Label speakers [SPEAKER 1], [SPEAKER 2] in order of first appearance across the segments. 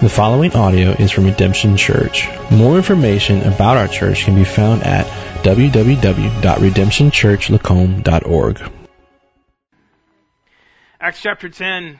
[SPEAKER 1] The following audio is from Redemption Church. More information about our church can be found at www.redemptionchurchlacombe.org.
[SPEAKER 2] Acts chapter 10.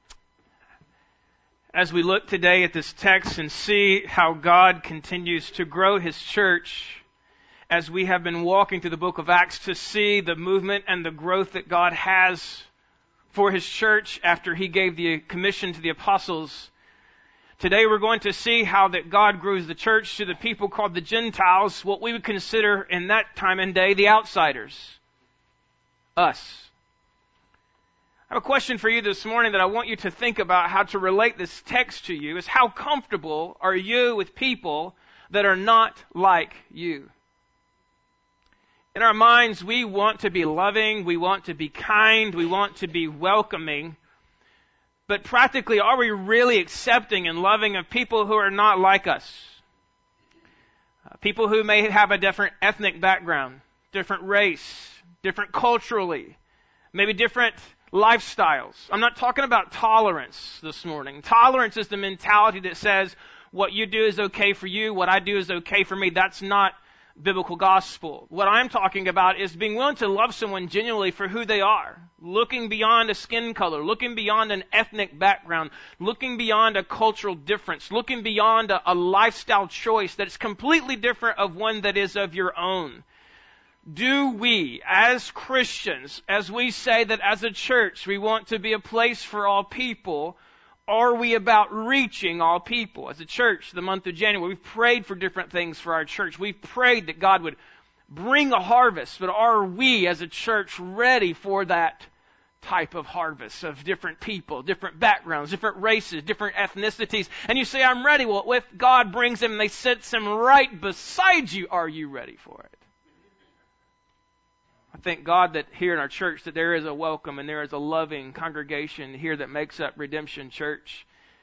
[SPEAKER 2] As we look today at this text and see how God continues to grow His church, as we have been walking through the book of Acts to see the movement and the growth that God has for His church after He gave the commission to the apostles, today we're going to see how that God grows the church to the people called the Gentiles, what we would consider in that time and day the outsiders. Us. I have a question for you this morning that I want you to think about how to relate this text to you is how comfortable are you with people that are not like you? In our minds, we want to be loving, we want to be kind, we want to be welcoming. But practically, are we really accepting and loving of people who are not like us? People who may have a different ethnic background, different race, different culturally, maybe different lifestyles. I'm not talking about tolerance this morning. Tolerance is the mentality that says what you do is okay for you, what I do is okay for me. That's not biblical gospel. What I'm talking about is being willing to love someone genuinely for who they are, looking beyond a skin color, looking beyond an ethnic background, looking beyond a cultural difference, looking beyond a lifestyle choice that's completely different of one that is of your own. Do we, as Christians, as we say that as a church we want to be a place for all people, are we about reaching all people? As a church, the month of January, we've prayed for different things for our church. We've prayed that God would bring a harvest, but are we as a church ready for that type of harvest of different people, different backgrounds, different races, different ethnicities? And you say, I'm ready. Well, if God brings them and they sits them right beside you, are you ready for it? I thank God that here in our church that there is a welcome and there is a loving congregation here that makes up Redemption Church.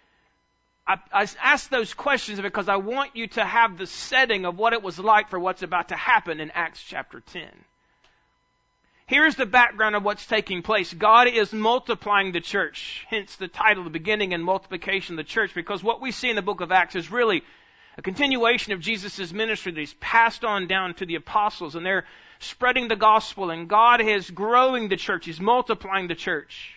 [SPEAKER 2] I ask those questions because I want you to have the setting of what it was like for what's about to happen in Acts chapter 10. Here's the background of what's taking place. God is multiplying the church, hence the title, the beginning and multiplication of the church, because what we see in the book of Acts is really a continuation of Jesus' ministry that He's passed on down to the apostles, and they're spreading the gospel, and God is growing the church. He's multiplying the church.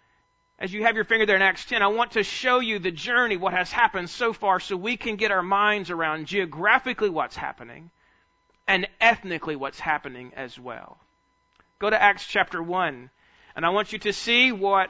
[SPEAKER 2] As you have your finger there in Acts 10, I want to show you the journey, what has happened so far, so we can get our minds around geographically what's happening and ethnically what's happening as well. Go to Acts chapter 1, and I want you to see what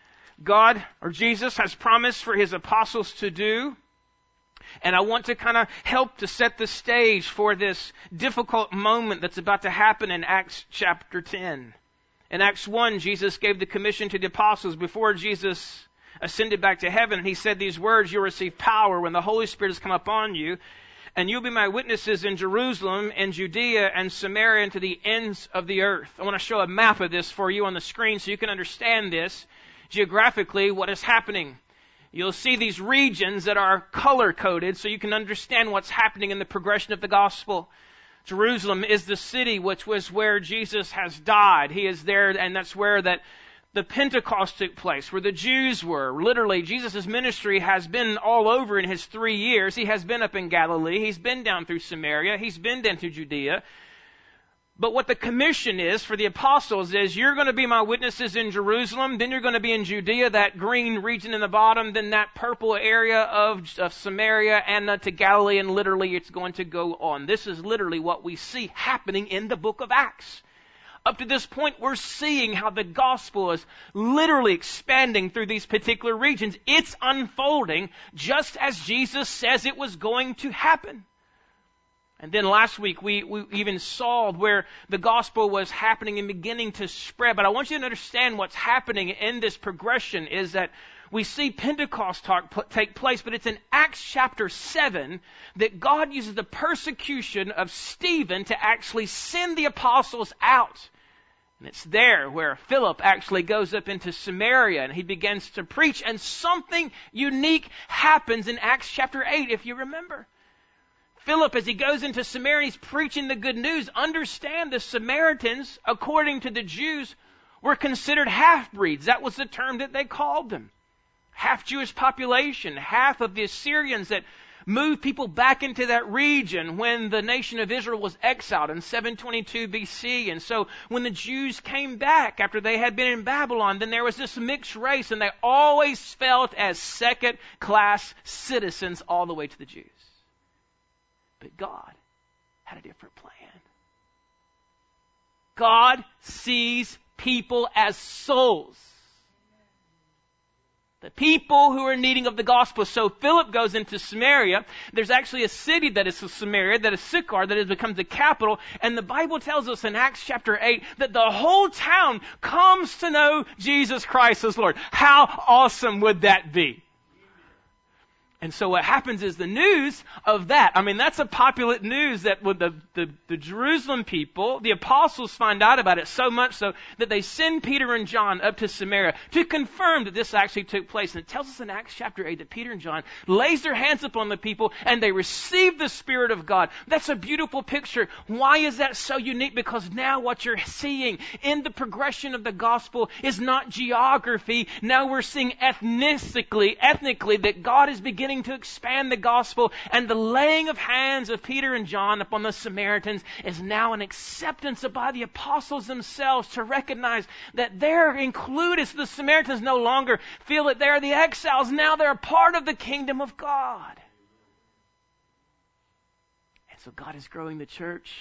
[SPEAKER 2] God or Jesus has promised for His apostles to do. And I want to kind of help to set the stage for this difficult moment that's about to happen in Acts chapter 10. In Acts 1, Jesus gave the commission to the apostles before Jesus ascended back to heaven. And He said these words, you'll receive power when the Holy Spirit has come upon you. And you'll be my witnesses in Jerusalem and Judea and Samaria and to the ends of the earth. I want to show a map of this for you on the screen so you can understand this geographically, what is happening. You'll see these regions that are color-coded so you can understand what's happening in the progression of the gospel. Jerusalem is the city which was where Jesus has died. He is there, and that's where that the Pentecost took place, where the Jews were. Literally, Jesus' ministry has been all over in His 3 years. He has been up in Galilee. He's been down through Samaria. He's been down through Judea. But what the commission is for the apostles is you're going to be my witnesses in Jerusalem, then you're going to be in Judea, that green region in the bottom, then that purple area of Samaria and to Galilee, and literally it's going to go on. This is literally what we see happening in the book of Acts. Up to this point, we're seeing how the gospel is literally expanding through these particular regions. It's unfolding just as Jesus says it was going to happen. And then last week, we even saw where the gospel was happening and beginning to spread. But I want you to understand what's happening in this progression is that we see Pentecost take place, but it's in Acts chapter 7 that God uses the persecution of Stephen to actually send the apostles out. And it's there where Philip actually goes up into Samaria and he begins to preach. And something unique happens in Acts chapter 8, if you remember. Philip, as he goes into Samaria, he's preaching the good news. Understand the Samaritans, according to the Jews, were considered half-breeds. That was the term that they called them. half Jewish population, half of the Assyrians that moved people back into that region when the nation of Israel was exiled in 722 BC. And so when the Jews came back after they had been in Babylon, then there was this mixed race, and they always felt as second-class citizens all the way to the Jews. But God had a different plan. God sees people as souls. The people who are needing of the gospel. So Philip goes into Samaria. There's actually a city that is Samaria, that is Sychar, that has become the capital. And the Bible tells us in Acts chapter 8 that the whole town comes to know Jesus Christ as Lord. How awesome would that be? And so what happens is the news of that, that's a popular news that with the Jerusalem people, the apostles find out about it so much so that they send Peter and John up to Samaria to confirm that this actually took place. And it tells us in Acts chapter 8 that Peter and John lays their hands upon the people and they receive the Spirit of God. That's a beautiful picture. Why is that so unique? Because now what you're seeing in the progression of the gospel is not geography. Now we're seeing ethnically that God is beginning to expand the gospel, and the laying of hands of Peter and John upon the Samaritans is now an acceptance by the apostles themselves to recognize that they're included. So the Samaritans no longer feel that they're the exiles. Now they're a part of the kingdom of God. And so God is growing the church.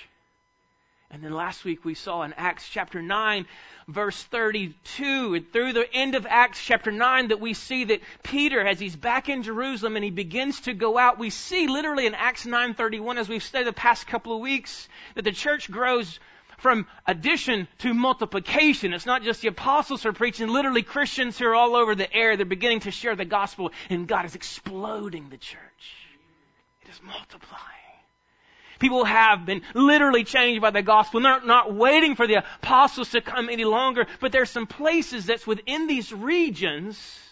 [SPEAKER 2] And then last week we saw in Acts chapter 9, verse 32, and through the end of Acts chapter 9 that we see that Peter, as he's back in Jerusalem and he begins to go out, we see literally in Acts 9:31, as we've studied the past couple of weeks, that the church grows from addition to multiplication. It's not just the apostles who are preaching, literally Christians who are all over the air. They're beginning to share the gospel, and God is exploding the church. It is multiplying. People have been literally changed by the gospel. They're not waiting for the apostles to come any longer. But there's some places that's within these regions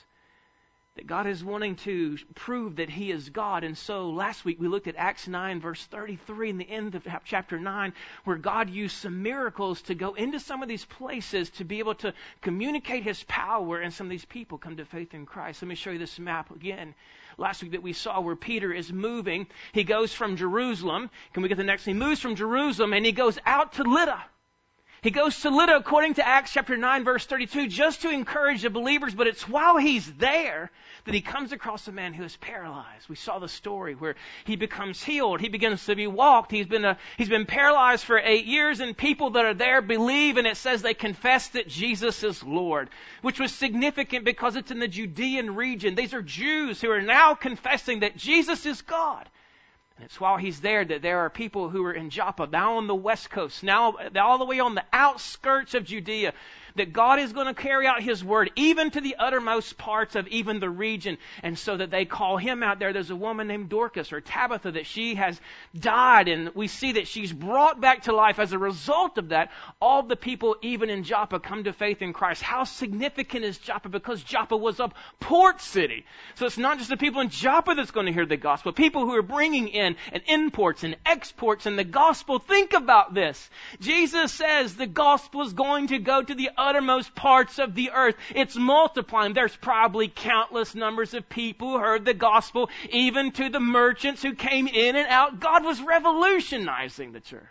[SPEAKER 2] that God is wanting to prove that He is God. And so last week we looked at Acts 9 verse 33 in the end of chapter 9, where God used some miracles to go into some of these places to be able to communicate His power, and some of these people come to faith in Christ. Let me show you this map again. Last week that we saw where Peter is moving. He goes from Jerusalem. Can we get the next? He moves from Jerusalem and he goes out to Lydda. He goes to Lydda according to Acts chapter 9 verse 32 just to encourage the believers, but it's while he's there that he comes across a man who is paralyzed. We saw the story where he becomes healed. He begins to be walked. He's been paralyzed for 8 years, and people that are there believe, and it says they confess that Jesus is Lord, which was significant because it's in the Judean region. These are Jews who are now confessing that Jesus is God. And it's while he's there that there are people who are in Joppa, now on the west coast, now all the way on the outskirts of Judea, that God is going to carry out His word even to the uttermost parts of even the region. And so that they call him out there. There's a woman named Dorcas or Tabitha that she has died, and we see that she's brought back to life. As a result of that, all the people even in Joppa come to faith in Christ. How significant is Joppa? Because Joppa was a port city. So it's not just the people in Joppa that's going to hear the gospel. People who are bringing in and imports and exports and the gospel. Think about this. Jesus says the gospel is going to go to the uttermost parts of the earth. It's multiplying. There's probably countless numbers of people who heard the gospel, even to the merchants who came in and out. God was revolutionizing the church.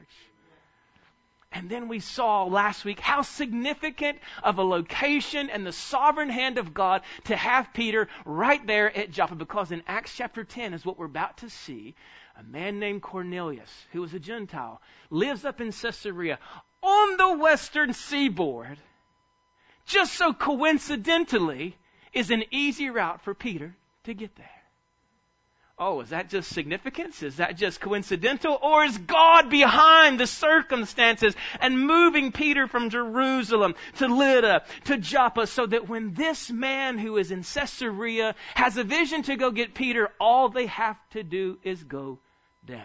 [SPEAKER 2] And then we saw last week how significant of a location and the sovereign hand of God to have Peter right there at Joppa, because in Acts chapter 10 is what we're about to see. A man named Cornelius, who was a Gentile, lives up in Caesarea on the western seaboard. Just so coincidentally is an easy route for Peter to get there. Oh, is that just significance? Is that just coincidental? Or is God behind the circumstances and moving Peter from Jerusalem to Lydda to Joppa, so that when this man who is in Caesarea has a vision to go get Peter, all they have to do is go down.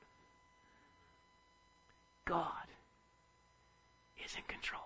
[SPEAKER 2] God is in control.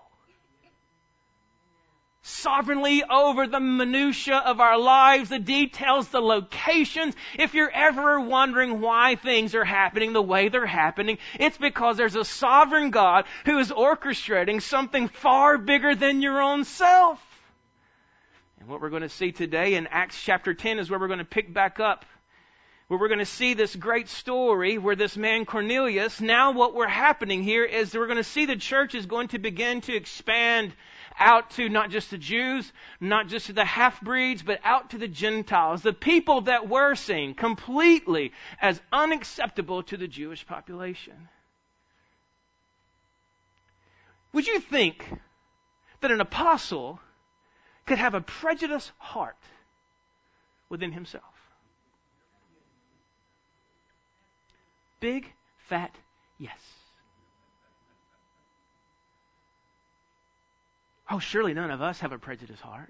[SPEAKER 2] Sovereignly over the minutia of our lives, the details, the locations. If you're ever wondering why things are happening the way they're happening, it's because there's a sovereign God who is orchestrating something far bigger than your own self. And what we're going to see today in Acts chapter 10 is where we're going to pick back up, where we're going to see this great story where this man Cornelius, now what we're happening here is that we're going to see the church is going to begin to expand out to not just the Jews, not just to the half-breeds, but out to the Gentiles, the people that were seen completely as unacceptable to the Jewish population. Would you think that an apostle could have a prejudiced heart within himself? Big, fat, yes. Oh, surely none of us have a prejudiced heart.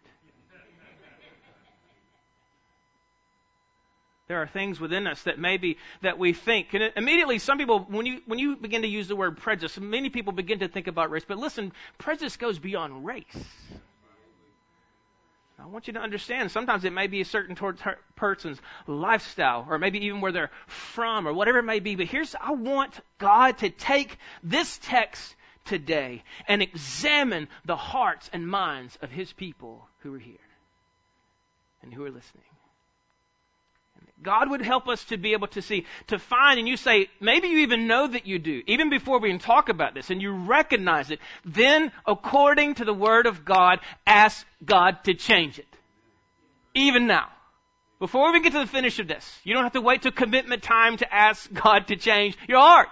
[SPEAKER 2] There are things within us that maybe that we think. And immediately some people, when you begin to use the word prejudice, many people begin to think about race. But listen, prejudice goes beyond race. I want you to understand, sometimes it may be a certain person's lifestyle, or maybe even where they're from, or whatever it may be. But I want God to take this text today and examine the hearts and minds of His people who are here and who are listening. God would help us to be able to see, to find, and you say, maybe you even know that you do, even before we even talk about this, and you recognize it, then according to the Word of God, ask God to change it. Even now. Before we get to the finish of this, you don't have to wait till commitment time to ask God to change your heart.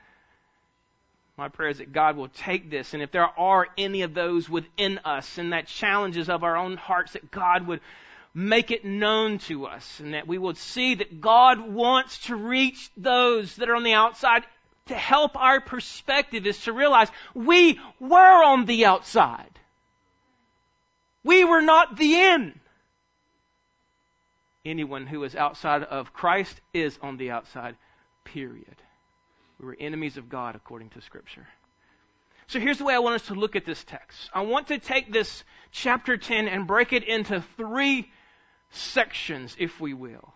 [SPEAKER 2] My prayer is that God will take this, and if there are any of those within us, and that challenges of our own hearts, that God would make it known to us, and that we will see that God wants to reach those that are on the outside. To help our perspective is to realize we were on the outside. We were not the in. Anyone who is outside of Christ is on the outside, period. We were enemies of God according to Scripture. So here's the way I want us to look at this text. I want to take this chapter 10 and break it into 3 sections, if we will.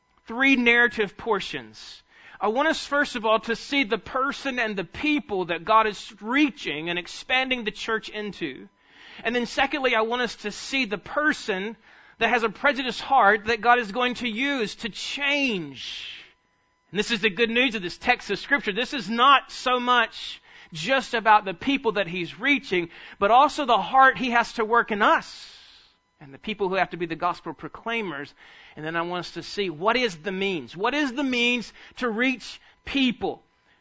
[SPEAKER 2] 3 narrative portions. I want us, first of all, to see the person and the people that God is reaching and expanding the church into. And then secondly, I want us to see the person that has a prejudiced heart that God is going to use to change. And this is the good news of this text of Scripture. This is not so much just about the people that He's reaching, but also the heart He has to work in us. And the people who have to be the gospel proclaimers. And then I want us to see what is the means. What is the means to reach people?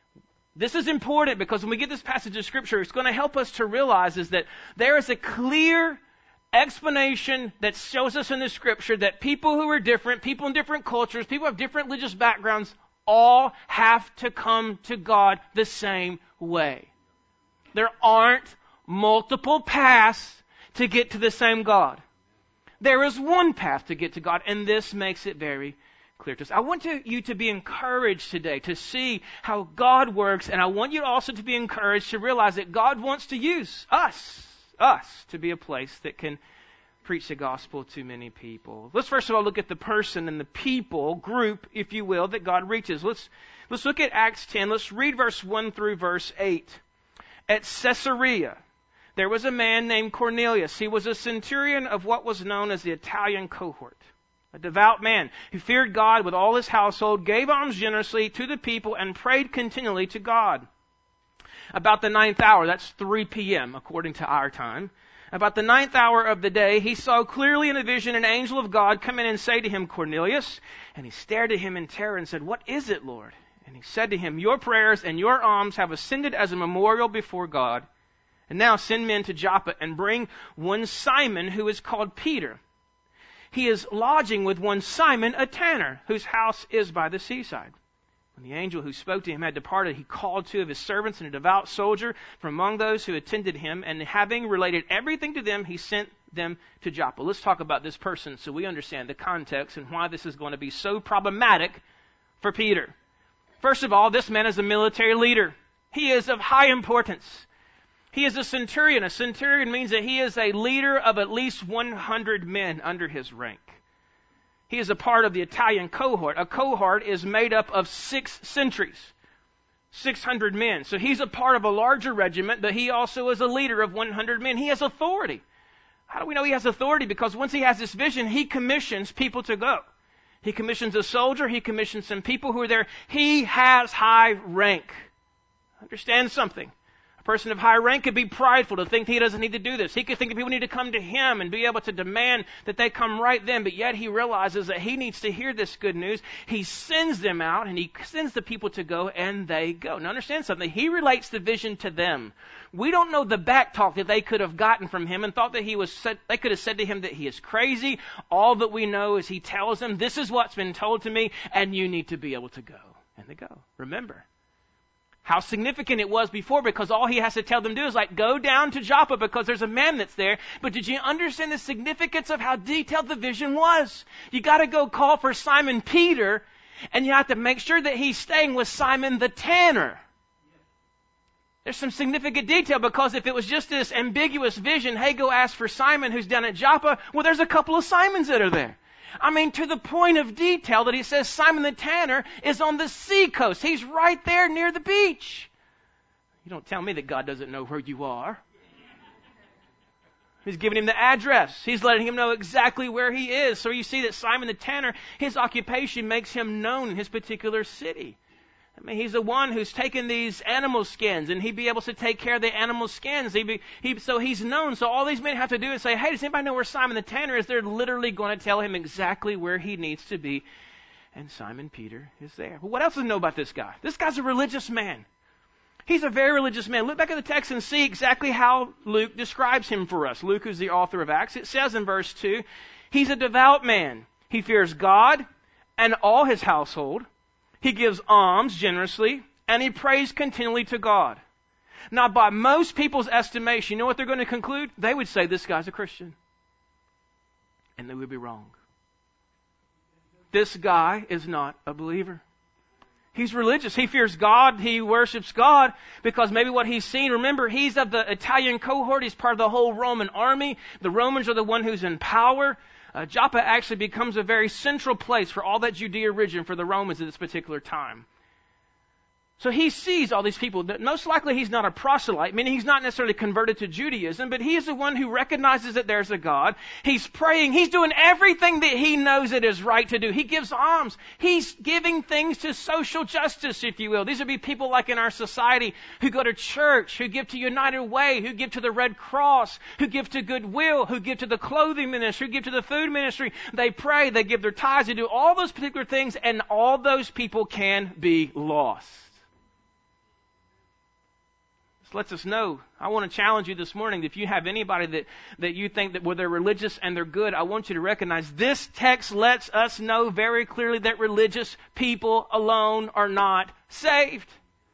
[SPEAKER 2] This is important because when we get this passage of Scripture, it's going to help us to realize is that there is a clear explanation that shows us in the Scripture that people who are different, people in different cultures, people who have different religious backgrounds, all have to come to God the same way. There aren't multiple paths to get to the same God. There is one path to get to God, and this makes it very clear to us. I want you to be encouraged today to see how God works, and I want you also to be encouraged to realize that God wants to use us to be a place that can preach the gospel to many people. Let's first of all look at the person and the people group, if you will, that God reaches. Let's look at Acts 10. Let's read verse 1 through verse 8. At Caesarea, there was a man named Cornelius. He was a centurion of what was known as the Italian cohort. A devout man who feared God with all his household, gave alms generously to the people, and prayed continually to God. About the 9th hour, that's 3 p.m. according to our time. About the 9th hour of the day, he saw clearly in a vision an angel of God come in and say to him, Cornelius. And he stared at him in terror and said, What is it, Lord? And he said to him, Your prayers and your alms have ascended as a memorial before God. And now send men to Joppa and bring one Simon who is called Peter. He is lodging with one Simon, a tanner, whose house is by the seaside. When the angel who spoke to him had departed, he called 2 of his servants and a devout soldier from among those who attended him, and having related everything to them, he sent them to Joppa. Let's talk about this person so we understand the context and why this is going to be so problematic for Peter. First of all, this man is a military leader. He is of high importance. He is a centurion. A centurion means that he is a leader of at least 100 men under his rank. He is a part of the Italian cohort. A cohort is made up of 6 centuries, 600 men. So he's a part of a larger regiment, but he also is a leader of 100 men. He has authority. How do we know he has authority? Because once he has this vision, he commissions people to go. He commissions a soldier. He commissions some people who are there. He has high rank. Understand something. A person of high rank could be prideful to think he doesn't need to do this. He could think that people need to come to him and be able to demand that they come right then. But yet he realizes that he needs to hear this good news. He sends them out and he sends the people to go, and they go. Now understand something. He relates the vision to them. We don't know the back talk that they could have gotten from him and thought that they could have said to him that he is crazy. All that we know is he tells them, this is what's been told to me, and you need to be able to go. And they go. Remember how significant it was before, because all he has to tell them to do is go down to Joppa because there's a man that's there. But did you understand the significance of how detailed the vision was? You got to go call for Simon Peter, and you have to make sure that he's staying with Simon the tanner. There's some significant detail, because if it was just this ambiguous vision, hey, go ask for Simon who's down at Joppa, well, there's a couple of Simons that are there. I mean, to the point of detail that he says Simon the tanner is on the sea coast. He's right there near the beach. You don't tell me that God doesn't know where you are. He's giving him the address. He's letting him know exactly where he is. So you see that Simon the tanner, his occupation makes him known in his particular city. I mean, he's the one who's taken these animal skins, and he'd be able to take care of the animal skins. So he's known. So all these men have to do is say, hey, does anybody know where Simon the tanner is? They're literally going to tell him exactly where he needs to be. And Simon Peter is there. Well, what else does he know about this guy? This guy's a religious man. He's a very religious man. Look back at the text and see exactly how Luke describes him for us. Luke is the author of Acts. It says in verse 2, he's a devout man. He fears God and all his household. He gives alms generously, and he prays continually to God. Now, by most people's estimation, you know what they're going to conclude? They would say this guy's a Christian. And they would be wrong. This guy is not a believer. He's religious. He fears God. He worships God because maybe what he's seen. Remember, he's of the Italian cohort. He's part of the whole Roman army. The Romans are the one who's in power. Joppa actually becomes a very central place for all that Judea region for the Romans at this particular time. So he sees all these people. Most likely he's not a proselyte, meaning he's not necessarily converted to Judaism, but he is the one who recognizes that there's a God. He's praying. He's doing everything that he knows it is right to do. He gives alms. He's giving things to social justice, if you will. These would be people like in our society who go to church, who give to United Way, who give to the Red Cross, who give to Goodwill, who give to the clothing ministry, who give to the food ministry. They pray, they give their tithes, they do all those particular things, and all those people can be lost. Lets us know. I want to challenge you this morning. If you have anybody that you think that they're religious and they're good, I want you to recognize this text lets us know very clearly that religious people alone are not saved.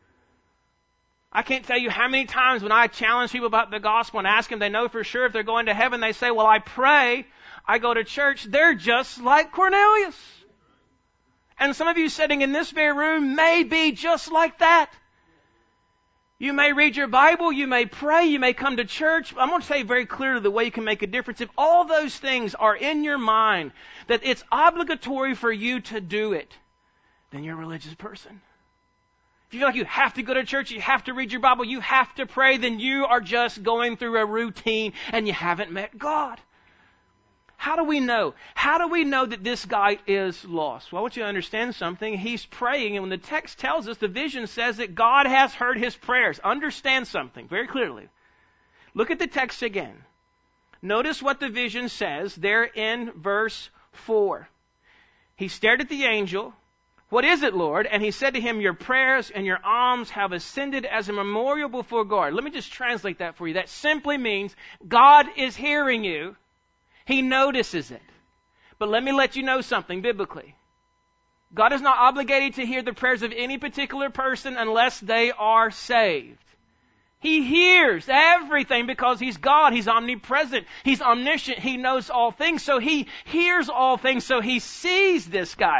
[SPEAKER 2] I can't tell you how many times when I challenge people about the gospel and ask them, they know for sure if they're going to heaven, they say, well, I pray, I go to church. They're just like Cornelius. And some of you sitting in this very room may be just like that. You may read your Bible, you may pray, you may come to church. I'm going to say very clearly the way you can make a difference. If all those things are in your mind, that it's obligatory for you to do it, then you're a religious person. If you feel like you have to go to church, you have to read your Bible, you have to pray, then you are just going through a routine and you haven't met God. How do we know? How do we know that this guy is lost? Well, I want you to understand something. He's praying, and when the text tells us, the vision says that God has heard his prayers. Understand something very clearly. Look at the text again. Notice what the vision says there in verse 4. He stared at the angel. What is it, Lord? And he said to him, your prayers and your alms have ascended as a memorial before God. Let me just translate that for you. That simply means God is hearing you. He notices it. But let me let you know something biblically. God is not obligated to hear the prayers of any particular person unless they are saved. He hears everything because he's God. He's omnipresent. He's omniscient. He knows all things. So he hears all things. So he sees this guy.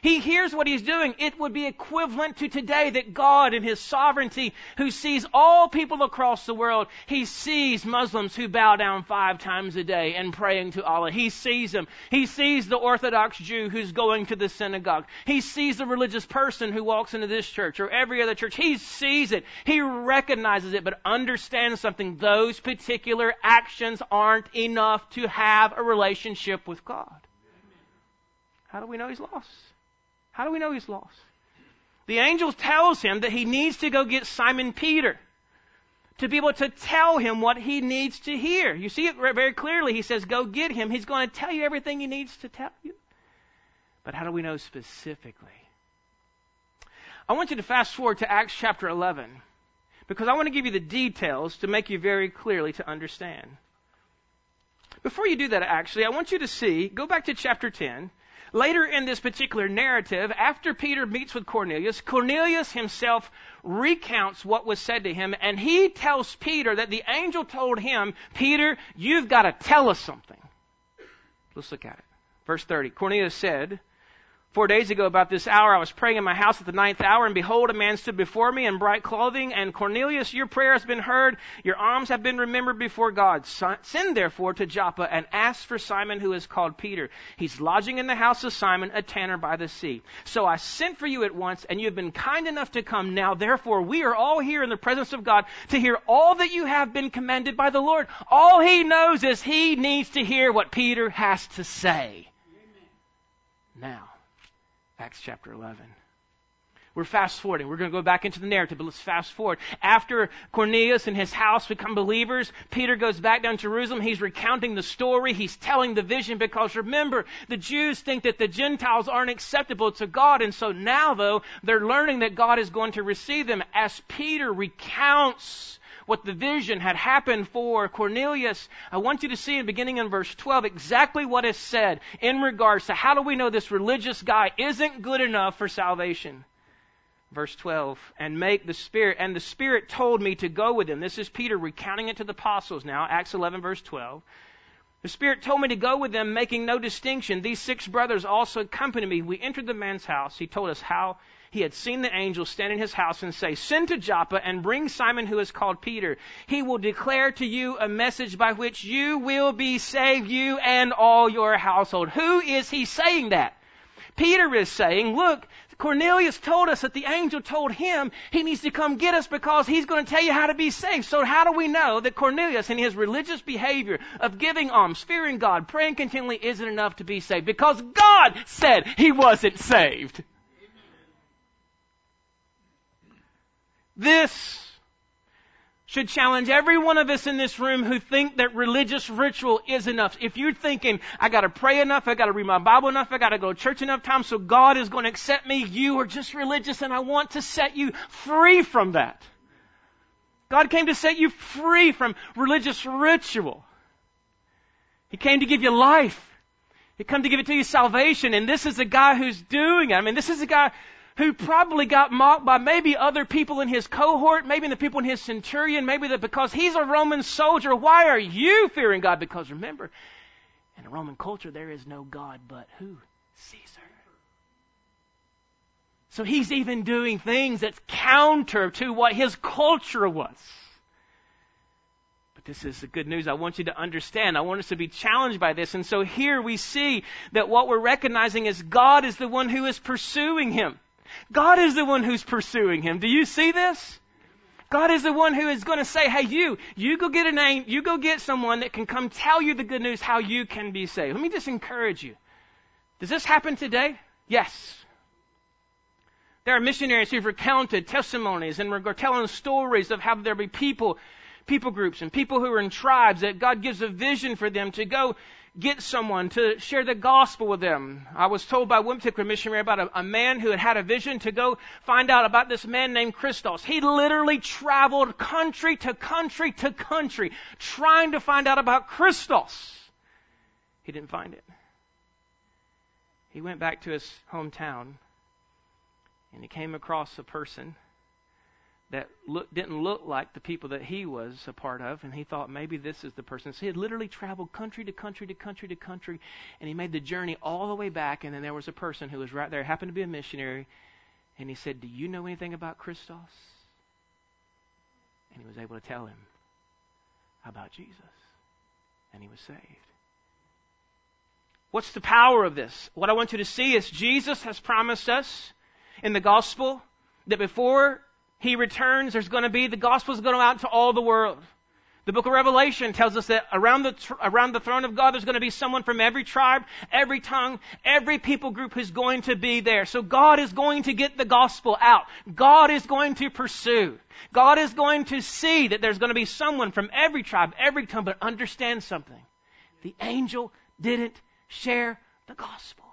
[SPEAKER 2] He hears what he's doing. It would be equivalent to today that God in his sovereignty, who sees all people across the world, he sees Muslims who bow down 5 times a day and praying to Allah. He sees them. He sees the Orthodox Jew who's going to the synagogue. He sees the religious person who walks into this church or every other church. He sees it. He recognizes it, but understands something. Those particular actions aren't enough to have a relationship with God. How do we know he's lost? How do we know he's lost? The angel tells him that he needs to go get Simon Peter to be able to tell him what he needs to hear. You see it very clearly. He says, go get him. He's going to tell you everything he needs to tell you. But how do we know specifically? I want you to fast forward to Acts chapter 11, because I want to give you the details to make you very clearly to understand. Before you do that, actually, I want you to see, go back to chapter 10. Later in this particular narrative, after Peter meets with Cornelius, Cornelius himself recounts what was said to him, and he tells Peter that the angel told him, Peter, you've got to tell us something. Let's look at it. Verse 30, Cornelius said, 4 days ago about this hour I was praying in my house at the 9th hour, and behold, a man stood before me in bright clothing. And Cornelius, your prayer has been heard. Your alms have been remembered before God. Send therefore to Joppa and ask for Simon, who is called Peter. He's lodging in the house of Simon, a tanner by the sea. So I sent for you at once, and you have been kind enough to come. Now therefore we are all here in the presence of God to hear all that you have been commanded by the Lord. All he knows is he needs to hear what Peter has to say. Now, Acts chapter 11. We're fast forwarding. We're going to go back into the narrative, but let's fast forward. After Cornelius and his house become believers, Peter goes back down to Jerusalem. He's recounting the story. He's telling the vision, because remember, the Jews think that the Gentiles aren't acceptable to God. And so now, though, they're learning that God is going to receive them. As Peter recounts what the vision had happened for Cornelius, I want you to see, beginning in verse 12, exactly what is said in regards to how do we know this religious guy isn't good enough for salvation. Verse 12, and the Spirit told me to go with him. This is Peter recounting it to the apostles now, Acts 11, verse 12. The Spirit told me to go with them, making no distinction. These 6 brothers also accompanied me. We entered the man's house. He told us how he had seen the angel stand in his house and say, send to Joppa and bring Simon, who is called Peter. He will declare to you a message by which you will be saved, you and all your household. Who is he saying that? Peter is saying, look, Cornelius told us that the angel told him he needs to come get us because he's going to tell you how to be saved. So how do we know that Cornelius in his religious behavior of giving alms, fearing God, praying continually isn't enough to be saved? Because God said he wasn't saved. This should challenge every one of us in this room who think that religious ritual is enough. If you're thinking, I got to pray enough, I got to read my Bible enough, I got to go to church enough times so God is going to accept me, you are just religious, and I want to set you free from that. God came to set you free from religious ritual. He came to give you life. He came to give it to you salvation, and this is a guy who's doing it. I mean, this is a guy who probably got mocked by maybe other people in his cohort, maybe the people in his centurion, because he's a Roman soldier. Why are you fearing God? Because remember, in the Roman culture, there is no God but who? Caesar. So he's even doing things that's counter to what his culture was. But this is the good news I want you to understand. I want us to be challenged by this. And so here we see that what we're recognizing is God is the one who is pursuing him. God is the one who's pursuing him. Do you see this? God is the one who is going to say, hey, you go get a name, you go get someone that can come tell you the good news, how you can be saved. Let me just encourage you. Does this happen today? Yes. There are missionaries who've recounted testimonies and we're telling stories of how there be people groups and people who are in tribes that God gives a vision for them to go get someone to share the gospel with them. I was told by one particular missionary about a man who had a vision to go find out about this man named Christos. He literally traveled country to country to country trying to find out about Christos. He didn't find it. He went back to his hometown and he came across a person that didn't look like the people that he was a part of, and he thought maybe this is the person. So he had literally traveled country to country to country to country, and he made the journey all the way back, and then there was a person who was right there, happened to be a missionary, and he said, "Do you know anything about Christos?" And he was able to tell him about Jesus, and he was saved. What's the power of this? What I want you to see is Jesus has promised us in the gospel that before he returns, the gospel is going to go out to all the world. The book of Revelation tells us that around the throne of God, there's going to be someone from every tribe, every tongue, every people group who's going to be there. So God is going to get the gospel out. God is going to pursue. God is going to see that there's going to be someone from every tribe, every tongue, but understand something. The angel didn't share the gospel.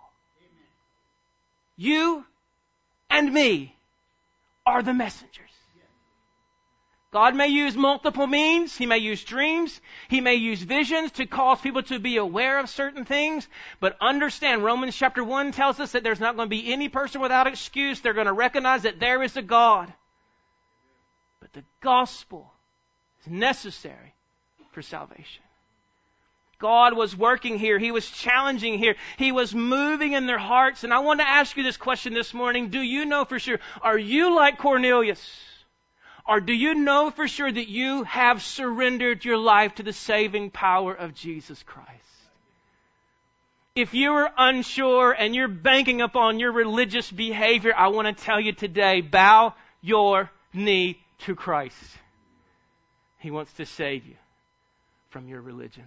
[SPEAKER 2] You and me are the messengers. God may use multiple means. He may use dreams. He may use visions to cause people to be aware of certain things. But understand, Romans chapter 1 tells us that there's not going to be any person without excuse. They're going to recognize that there is a God. But the gospel is necessary for salvation. God was working here. He was challenging here. He was moving in their hearts. And I want to ask you this question this morning. Do you know for sure? Are you like Cornelius? Or do you know for sure that you have surrendered your life to the saving power of Jesus Christ? If you are unsure and you're banking upon your religious behavior, I want to tell you today, bow your knee to Christ. He wants to save you from your religion.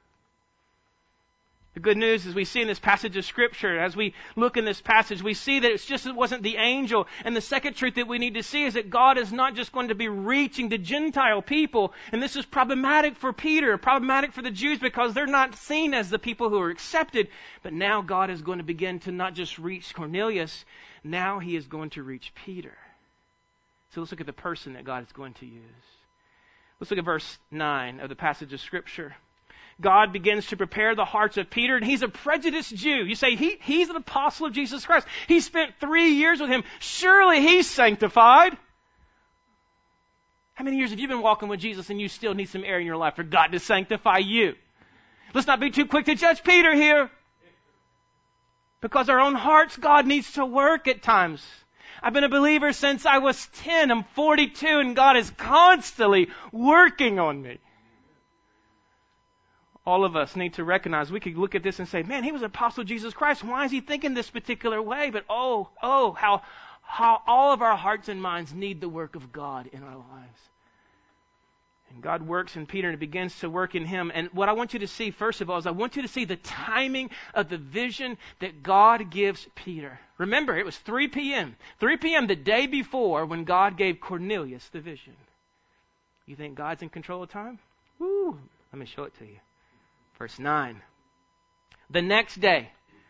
[SPEAKER 2] The good news is we see in this passage of Scripture, as we look in this passage, we see that it wasn't the angel. And the second truth that we need to see is that God is not just going to be reaching the Gentile people. And this is problematic for Peter, problematic for the Jews, because they're not seen as the people who are accepted. But now God is going to begin to not just reach Cornelius, now He is going to reach Peter. So let's look at the person that God is going to use. Let's look at verse 9 of the passage of Scripture. God begins to prepare the hearts of Peter, and he's a prejudiced Jew. You say, he's an apostle of Jesus Christ. He spent 3 years with him. Surely he's sanctified. How many years have you been walking with Jesus and you still need some area in your life for God to sanctify you? Let's not be too quick to judge Peter here. Because our own hearts, God needs to work at times. I've been a believer since I was 10. I'm 42, and God is constantly working on me. All of us need to recognize, we could look at this and say, man, he was an apostle of Jesus Christ. Why is he thinking this particular way? But how all of our hearts and minds need the work of God in our lives. And God works in Peter and begins to work in him. And what I want you to see, first of all, is I want you to see the timing of the vision that God gives Peter. Remember, it was 3 p.m. 3 p.m. the day before when God gave Cornelius the vision. You think God's in control of time? Woo! Let me show it to you. Verse 9. The next day,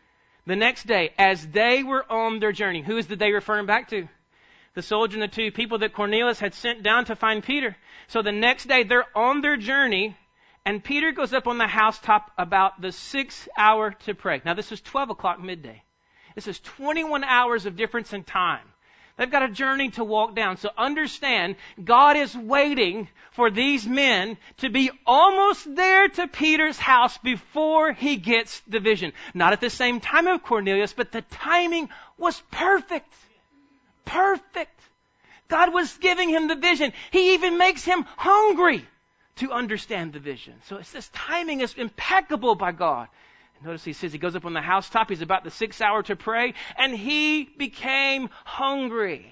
[SPEAKER 2] as they were on their journey, who is the they referring back to? The soldier and the 2 people that Cornelius had sent down to find Peter. So the next day, they're on their journey, and Peter goes up on the housetop about the 6th hour to pray. Now, this is 12 o'clock midday. This is 21 hours of difference in time. They've got a journey to walk down. So understand, God is waiting for these men to be almost there to Peter's house before he gets the vision. Not at the same time of Cornelius, but the timing was perfect. Perfect. God was giving him the vision. He even makes him hungry to understand the vision. So it's this timing is impeccable by God. Notice he says he goes up on the housetop. He's about the 6th hour to pray. And he became hungry.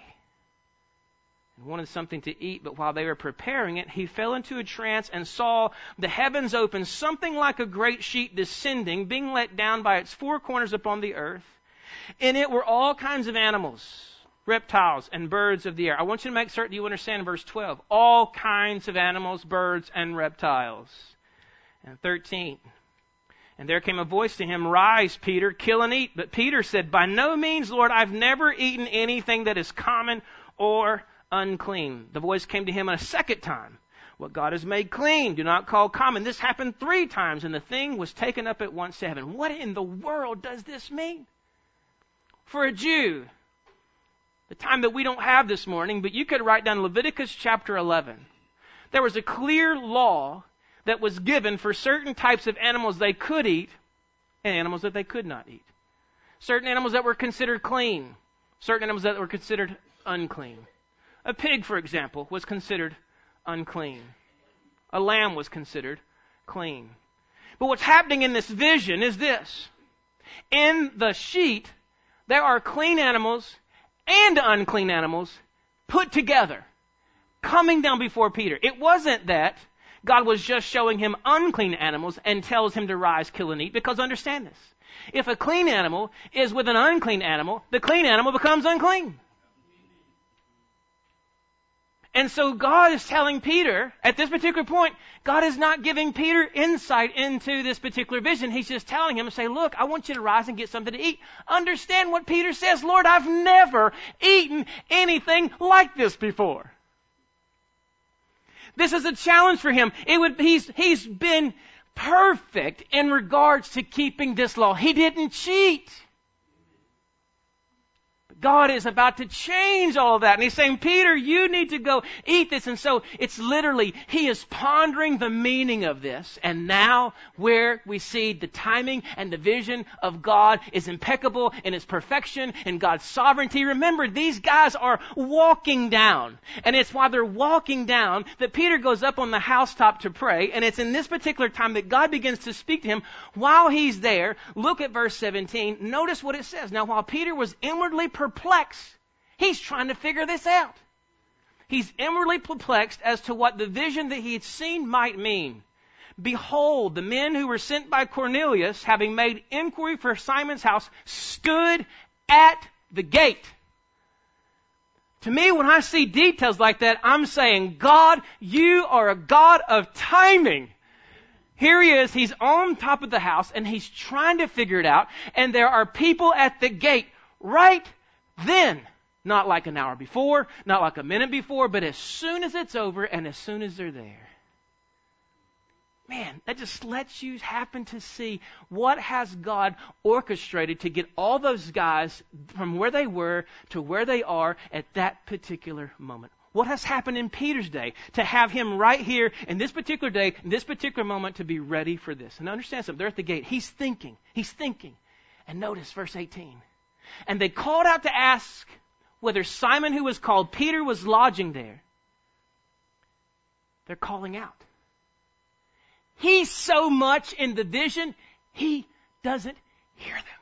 [SPEAKER 2] He wanted something to eat, but while they were preparing it, he fell into a trance and saw the heavens open, something like a great sheet descending, being let down by its 4 corners upon the earth. In it were all kinds of animals, reptiles, and birds of the air. I want you to make certain you understand verse 12. All kinds of animals, birds, and reptiles. And 13. And there came a voice to him, Rise, Peter, kill and eat. But Peter said, By no means, Lord, I've never eaten anything that is common or unclean. The voice came to him a second time. What God has made clean, do not call common. This happened 3 times, and the thing was taken up at once to heaven. What in the world does this mean? For a Jew, the time that we don't have this morning, but you could write down Leviticus chapter 11. There was a clear law that was given for certain types of animals they could eat and animals that they could not eat. Certain animals that were considered clean, certain animals that were considered unclean. A pig, for example, was considered unclean. A lamb was considered clean. But what's happening in this vision is this. In the sheet, there are clean animals and unclean animals put together, coming down before Peter. It wasn't that God was just showing him unclean animals and tells him to rise, kill, and eat, because understand this. If a clean animal is with an unclean animal, the clean animal becomes unclean. And so God is telling Peter, at this particular point, God is not giving Peter insight into this particular vision. He's just telling him to say, look, I want you to rise and get something to eat. Understand what Peter says. Lord, I've never eaten anything like this before. This is a challenge for him. He's been perfect in regards to keeping this law. He didn't cheat. God is about to change all of that. And he's saying, Peter, you need to go eat this. And so it's literally, he is pondering the meaning of this. And now where we see the timing and the vision of God is impeccable in its perfection and God's sovereignty. Remember, these guys are walking down. And it's while they're walking down that Peter goes up on the housetop to pray. And it's in this particular time that God begins to speak to him while he's there. Look at verse 17. Notice what it says. Now, while Peter was inwardly perplexed, he's trying to figure this out. He's inwardly perplexed as to what the vision that he had seen might mean. Behold, the men who were sent by Cornelius, having made inquiry for Simon's house, stood at the gate. To me, when I see details like that, I'm saying, God, you are a God of timing. Here he is, he's on top of the house, and he's trying to figure it out, and there are people at the gate right then, not like an hour before, not like a minute before, but as soon as it's over and as soon as they're there. Man, that just lets you happen to see what has God orchestrated to get all those guys from where they were to where they are at that particular moment. What has happened in Peter's day to have him right here in this particular day, in this particular moment to be ready for this. And understand something, they're at the gate. He's thinking. And notice verse 18. And they called out to ask whether Simon, who was called Peter, was lodging there. They're calling out. He's so much in the vision, he doesn't hear them.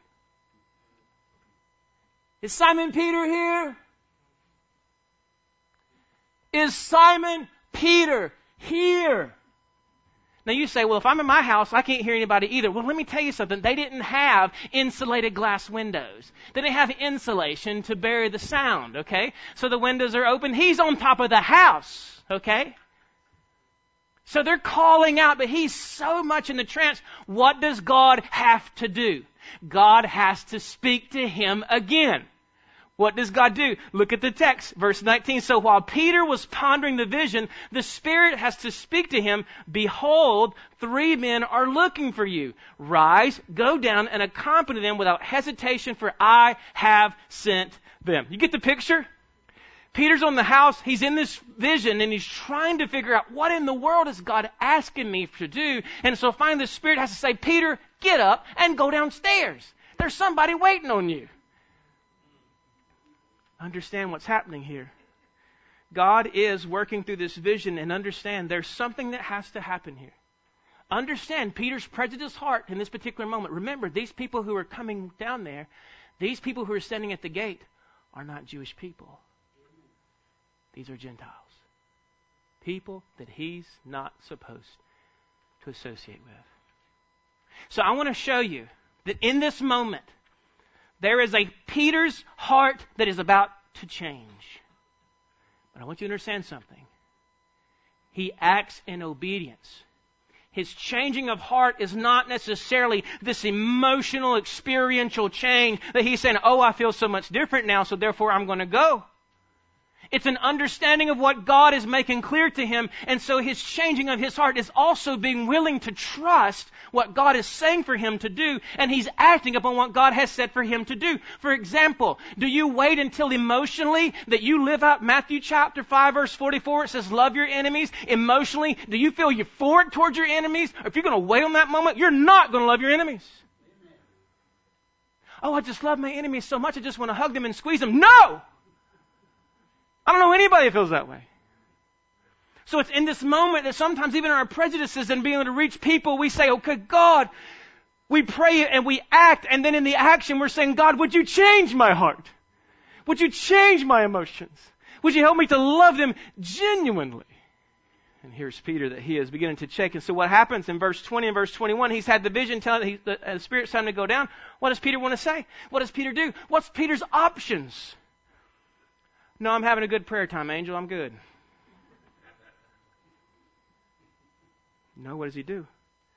[SPEAKER 2] Is Simon Peter here? Is Simon Peter here? Now you say, well, if I'm in my house, I can't hear anybody either. Well, let me tell you something. They didn't have insulated glass windows. They didn't have insulation to bury the sound, okay? So the windows are open. He's on top of the house, okay? So they're calling out, but he's so much in the trance. What does God have to do? God has to speak to him again. What does God do? Look at the text, verse 19. So while Peter was pondering the vision, the Spirit has to speak to him. Behold, 3 men are looking for you. Rise, go down, and accompany them without hesitation, for I have sent them. You get the picture? Peter's on the house. He's in this vision, and he's trying to figure out what in the world is God asking me to do. And so finally the Spirit has to say, Peter, get up and go downstairs. There's somebody waiting on you. Understand what's happening here. God is working through this vision, and understand there's something that has to happen here. Understand Peter's prejudiced heart in this particular moment. Remember, these people who are coming down there, these people who are standing at the gate are not Jewish people. These are Gentiles. People that he's not supposed to associate with. So I want to show you that in this moment, there is a Peter's heart that is about to change. But I want you to understand something. He acts in obedience. His changing of heart is not necessarily this emotional, experiential change that he's saying, oh, I feel so much different now, so therefore I'm going to go. It's an understanding of what God is making clear to him. And so his changing of his heart is also being willing to trust what God is saying for him to do. And he's acting upon what God has said for him to do. For example, do you wait until emotionally that you live out Matthew chapter 5 verse 44? It says, love your enemies. Emotionally, do you feel euphoric towards your enemies? Or if you're going to wait on that moment, you're not going to love your enemies. Oh, I just love my enemies so much I just want to hug them and squeeze them. No! I don't know anybody who feels that way. So it's in this moment that sometimes even our prejudices and being able to reach people, we say, okay, God, we pray and we act, and then in the action we're saying, God, would you change my heart? Would you change my emotions? Would you help me to love them genuinely? And here's Peter that he is beginning to check. And so what happens in verse 20 and verse 21, he's had the vision telling the Spirit's time to go down. What does Peter want to say? What does Peter do? What's Peter's options? No, I'm having a good prayer time, Angel. I'm good. No, what does he do?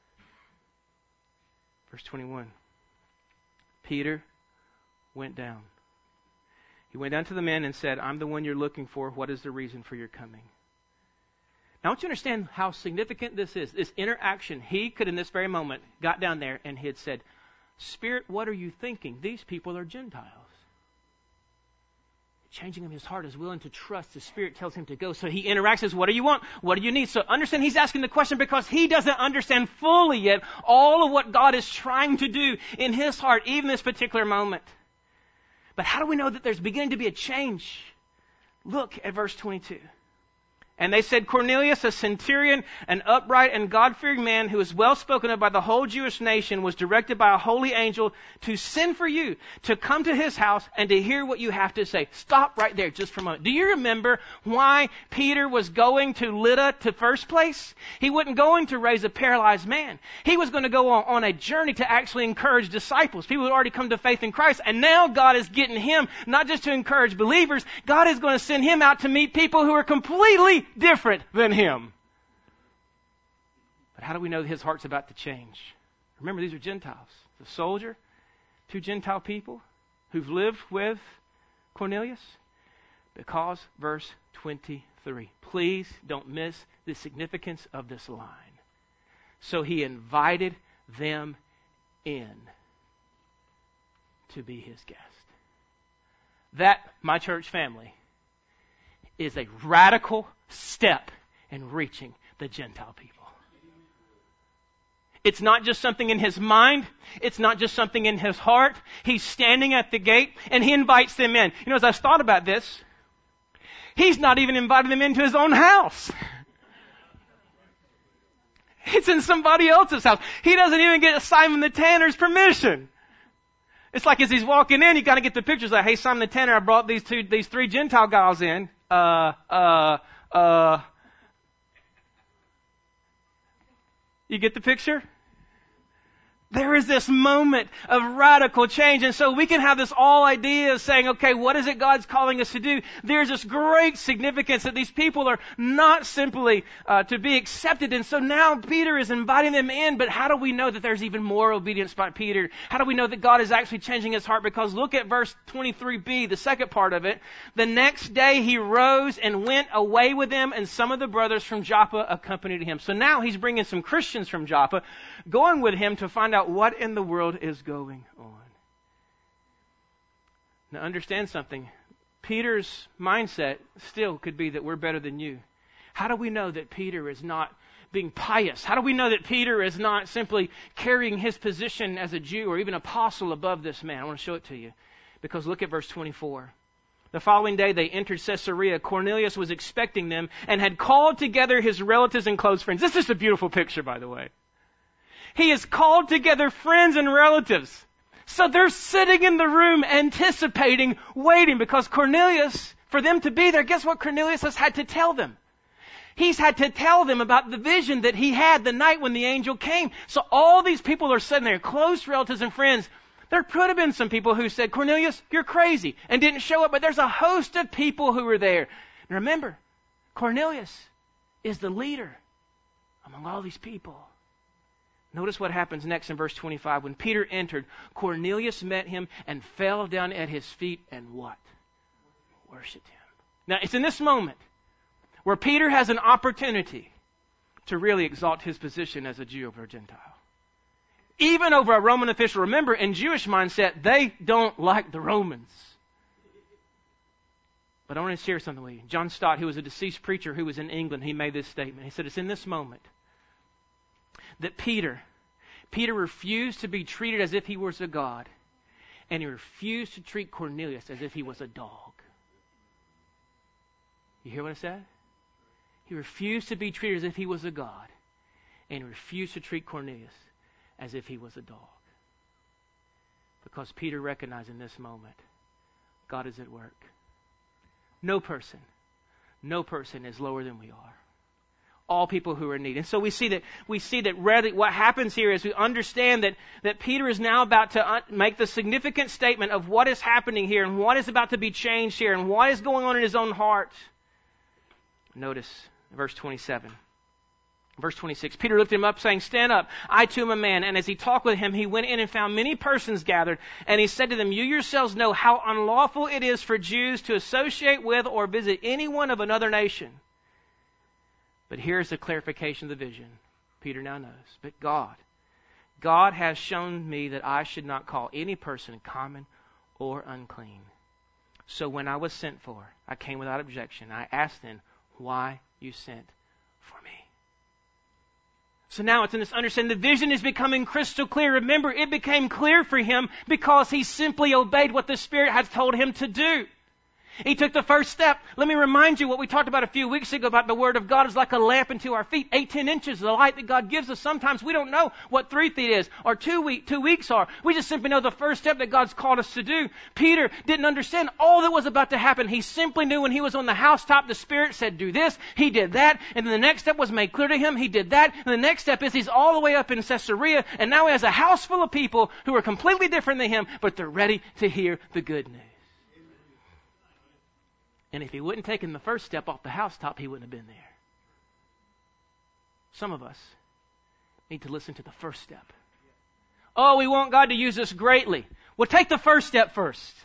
[SPEAKER 2] Verse 21. Peter went down. He went down to the men and said, I'm the one you're looking for. What is the reason for your coming? Now, I want you to understand how significant this is. This interaction, he could in this very moment got down there and he had said, Spirit, what are you thinking? These people are Gentiles. Changing him his heart is willing to trust. The Spirit tells him to go. So he interacts, says, what do you want? What do you need? So understand he's asking the question because he doesn't understand fully yet all of what God is trying to do in his heart, even this particular moment. But how do we know that there's beginning to be a change? Look at verse 22. And they said, Cornelius, a centurion, an upright and God-fearing man who is well spoken of by the whole Jewish nation, was directed by a holy angel to send for you, to come to his house and to hear what you have to say. Stop right there just for a moment. Do you remember why Peter was going to Lydda to first place? He wasn't going to raise a paralyzed man. He was going to go on a journey to actually encourage disciples. People who had already come to faith in Christ. And now God is getting him, not just to encourage believers, God is going to send him out to meet people who are completely different than him. But how do we know that his heart's about to change? Remember, these are Gentiles. The soldier, two Gentile people who've lived with Cornelius. Because, verse 23, please don't miss the significance of this line. So he invited them in to be his guest. That, my church family, is a radical step in reaching the Gentile people. It's not just something in his mind. It's not just something in his heart. He's standing at the gate and he invites them in. You know, as I've thought about this, he's not even inviting them into his own house. It's in somebody else's house. He doesn't even get Simon the Tanner's permission. It's like as he's walking in, you got to get the pictures like, hey, Simon the Tanner, I brought these three Gentile guys in. You get the picture? There is this moment of radical change. And so we can have this all idea of saying, okay, what is it God's calling us to do? There's this great significance that these people are not simply to be accepted. And so now Peter is inviting them in. But how do we know that there's even more obedience by Peter? How do we know that God is actually changing his heart? Because look at verse 23b, the second part of it. The next day he rose and went away with them, and some of the brothers from Joppa accompanied him. So now he's bringing some Christians from Joppa, going with him to find out what in the world is going on. Now understand something. Peter's mindset still could be that we're better than you. How do we know that Peter is not being pious? How do we know that Peter is not simply carrying his position as a Jew or even apostle above this man? I want to show it to you. Because look at verse 24. The following day they entered Caesarea. Cornelius was expecting them and had called together his relatives and close friends. This is just a beautiful picture, by the way. He has called together friends and relatives. So they're sitting in the room anticipating, waiting, because Cornelius, for them to be there, guess what Cornelius has had to tell them? He's had to tell them about the vision that he had the night when the angel came. So all these people are sitting there, close relatives and friends. There could have been some people who said, Cornelius, you're crazy, and didn't show up, but there's a host of people who were there. And remember, Cornelius is the leader among all these people. Notice what happens next in verse 25. When Peter entered, Cornelius met him and fell down at his feet and what? Worshipped him. Now, it's in this moment where Peter has an opportunity to really exalt his position as a Jew over a Gentile. Even over a Roman official. Remember, in Jewish mindset, they don't like the Romans. But I want to share something with you. John Stott, who was a deceased preacher who was in England, he made this statement. He said, it's in this moment that Peter refused to be treated as if he was a god, and he refused to treat Cornelius as if he was a dog. You hear what I said? He refused to be treated as if he was a god, and he refused to treat Cornelius as if he was a dog. Because Peter recognized in this moment, God is at work. No person is lower than we are. All people who are in need. And so we see that really what happens here is we understand that Peter is now about to make the significant statement of what is happening here and what is about to be changed here and what is going on in his own heart. Notice verse 27. Verse 26, Peter lifted him up, saying, stand up, I too am a man. And as he talked with him, he went in and found many persons gathered. And he said to them, you yourselves know how unlawful it is for Jews to associate with or visit anyone of another nation. But here's the clarification of the vision. Peter now knows. But God has shown me that I should not call any person common or unclean. So when I was sent for, I came without objection. I asked then, why you sent for me? So now it's in this understanding. The vision is becoming crystal clear. Remember, it became clear for him because he simply obeyed what the Spirit had told him to do. He took the first step. Let me remind you what we talked about a few weeks ago about the Word of God is like a lamp unto our feet. 8-10 inches, the light that God gives us. Sometimes we don't know what 3 feet is or 2 weeks are. We just simply know the first step that God's called us to do. Peter didn't understand all that was about to happen. He simply knew when he was on the housetop, the Spirit said, do this. He did that. And then the next step was made clear to him. He did that. And the next step is he's all the way up in Caesarea. And now he has a house full of people who are completely different than him, but they're ready to hear the good news. And if he wouldn't taken the first step off the housetop, he wouldn't have been there. Some of us need to listen to the first step. Oh, we want God to use us greatly. Well, take the first step first.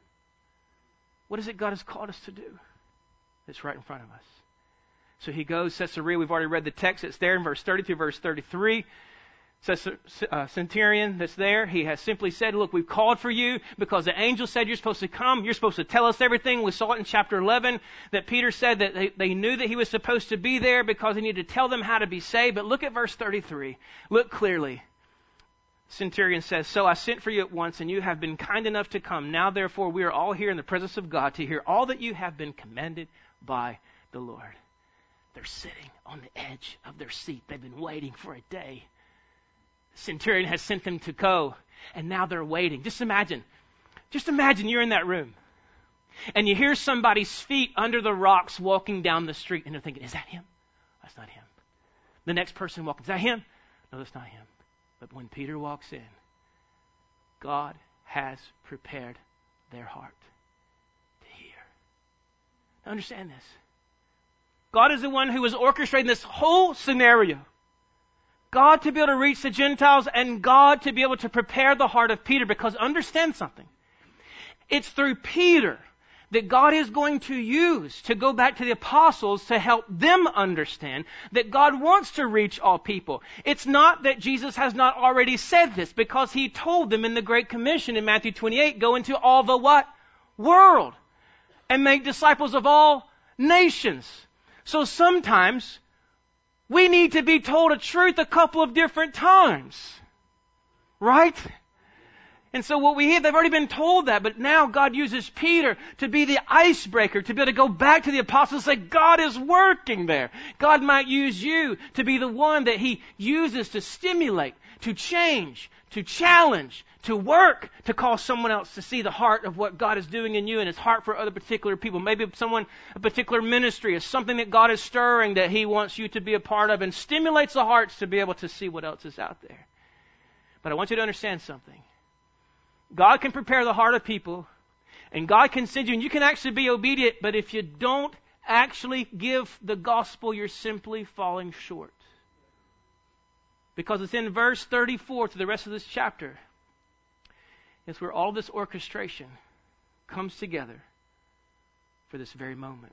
[SPEAKER 2] What is it God has called us to do? It's right in front of us. So he goes, Caesarea, we've already read the text. It's there in verse 30 through verse 33. Centurion that's there, he has simply said, look, we've called for you because the angel said you're supposed to come. You're supposed to tell us everything. We saw it in chapter 11 that Peter said that they knew that he was supposed to be there because he needed to tell them how to be saved. But look at verse 33. Look clearly. Centurion says, so I sent for you at once, and you have been kind enough to come. Now, therefore, we are all here in the presence of God to hear all that you have been commanded by the Lord. They're sitting on the edge of their seat. They've been waiting for a day. Centurion has sent them to go, and now they're waiting. Just imagine you're in that room, and you hear somebody's feet under the rocks walking down the street, and they're thinking, is that him? That's not him. The next person walking, is that him? No, that's not him. But when Peter walks in, God has prepared their heart to hear. Now understand this. God is the one who is orchestrating this whole scenario. God to be able to reach the Gentiles and God to be able to prepare the heart of Peter. Because understand something. It's through Peter that God is going to use to go back to the apostles to help them understand that God wants to reach all people. It's not that Jesus has not already said this, because he told them in the Great Commission in Matthew 28, go into all the what? World. And make disciples of all nations. So sometimes we need to be told a truth a couple of different times. Right? And so what we hear, they've already been told that, but now God uses Peter to be the icebreaker, to be able to go back to the apostles and say, God is working there. God might use you to be the one that he uses to stimulate, to change, to challenge, to work, to cause someone else to see the heart of what God is doing in you and his heart for other particular people. Maybe a particular ministry is something that God is stirring that he wants you to be a part of and stimulates the hearts to be able to see what else is out there. But I want you to understand something. God can prepare the heart of people and God can send you and you can actually be obedient, but if you don't actually give the gospel, you're simply falling short. Because it's in verse 34 to the rest of this chapter. It's where all this orchestration comes together for this very moment.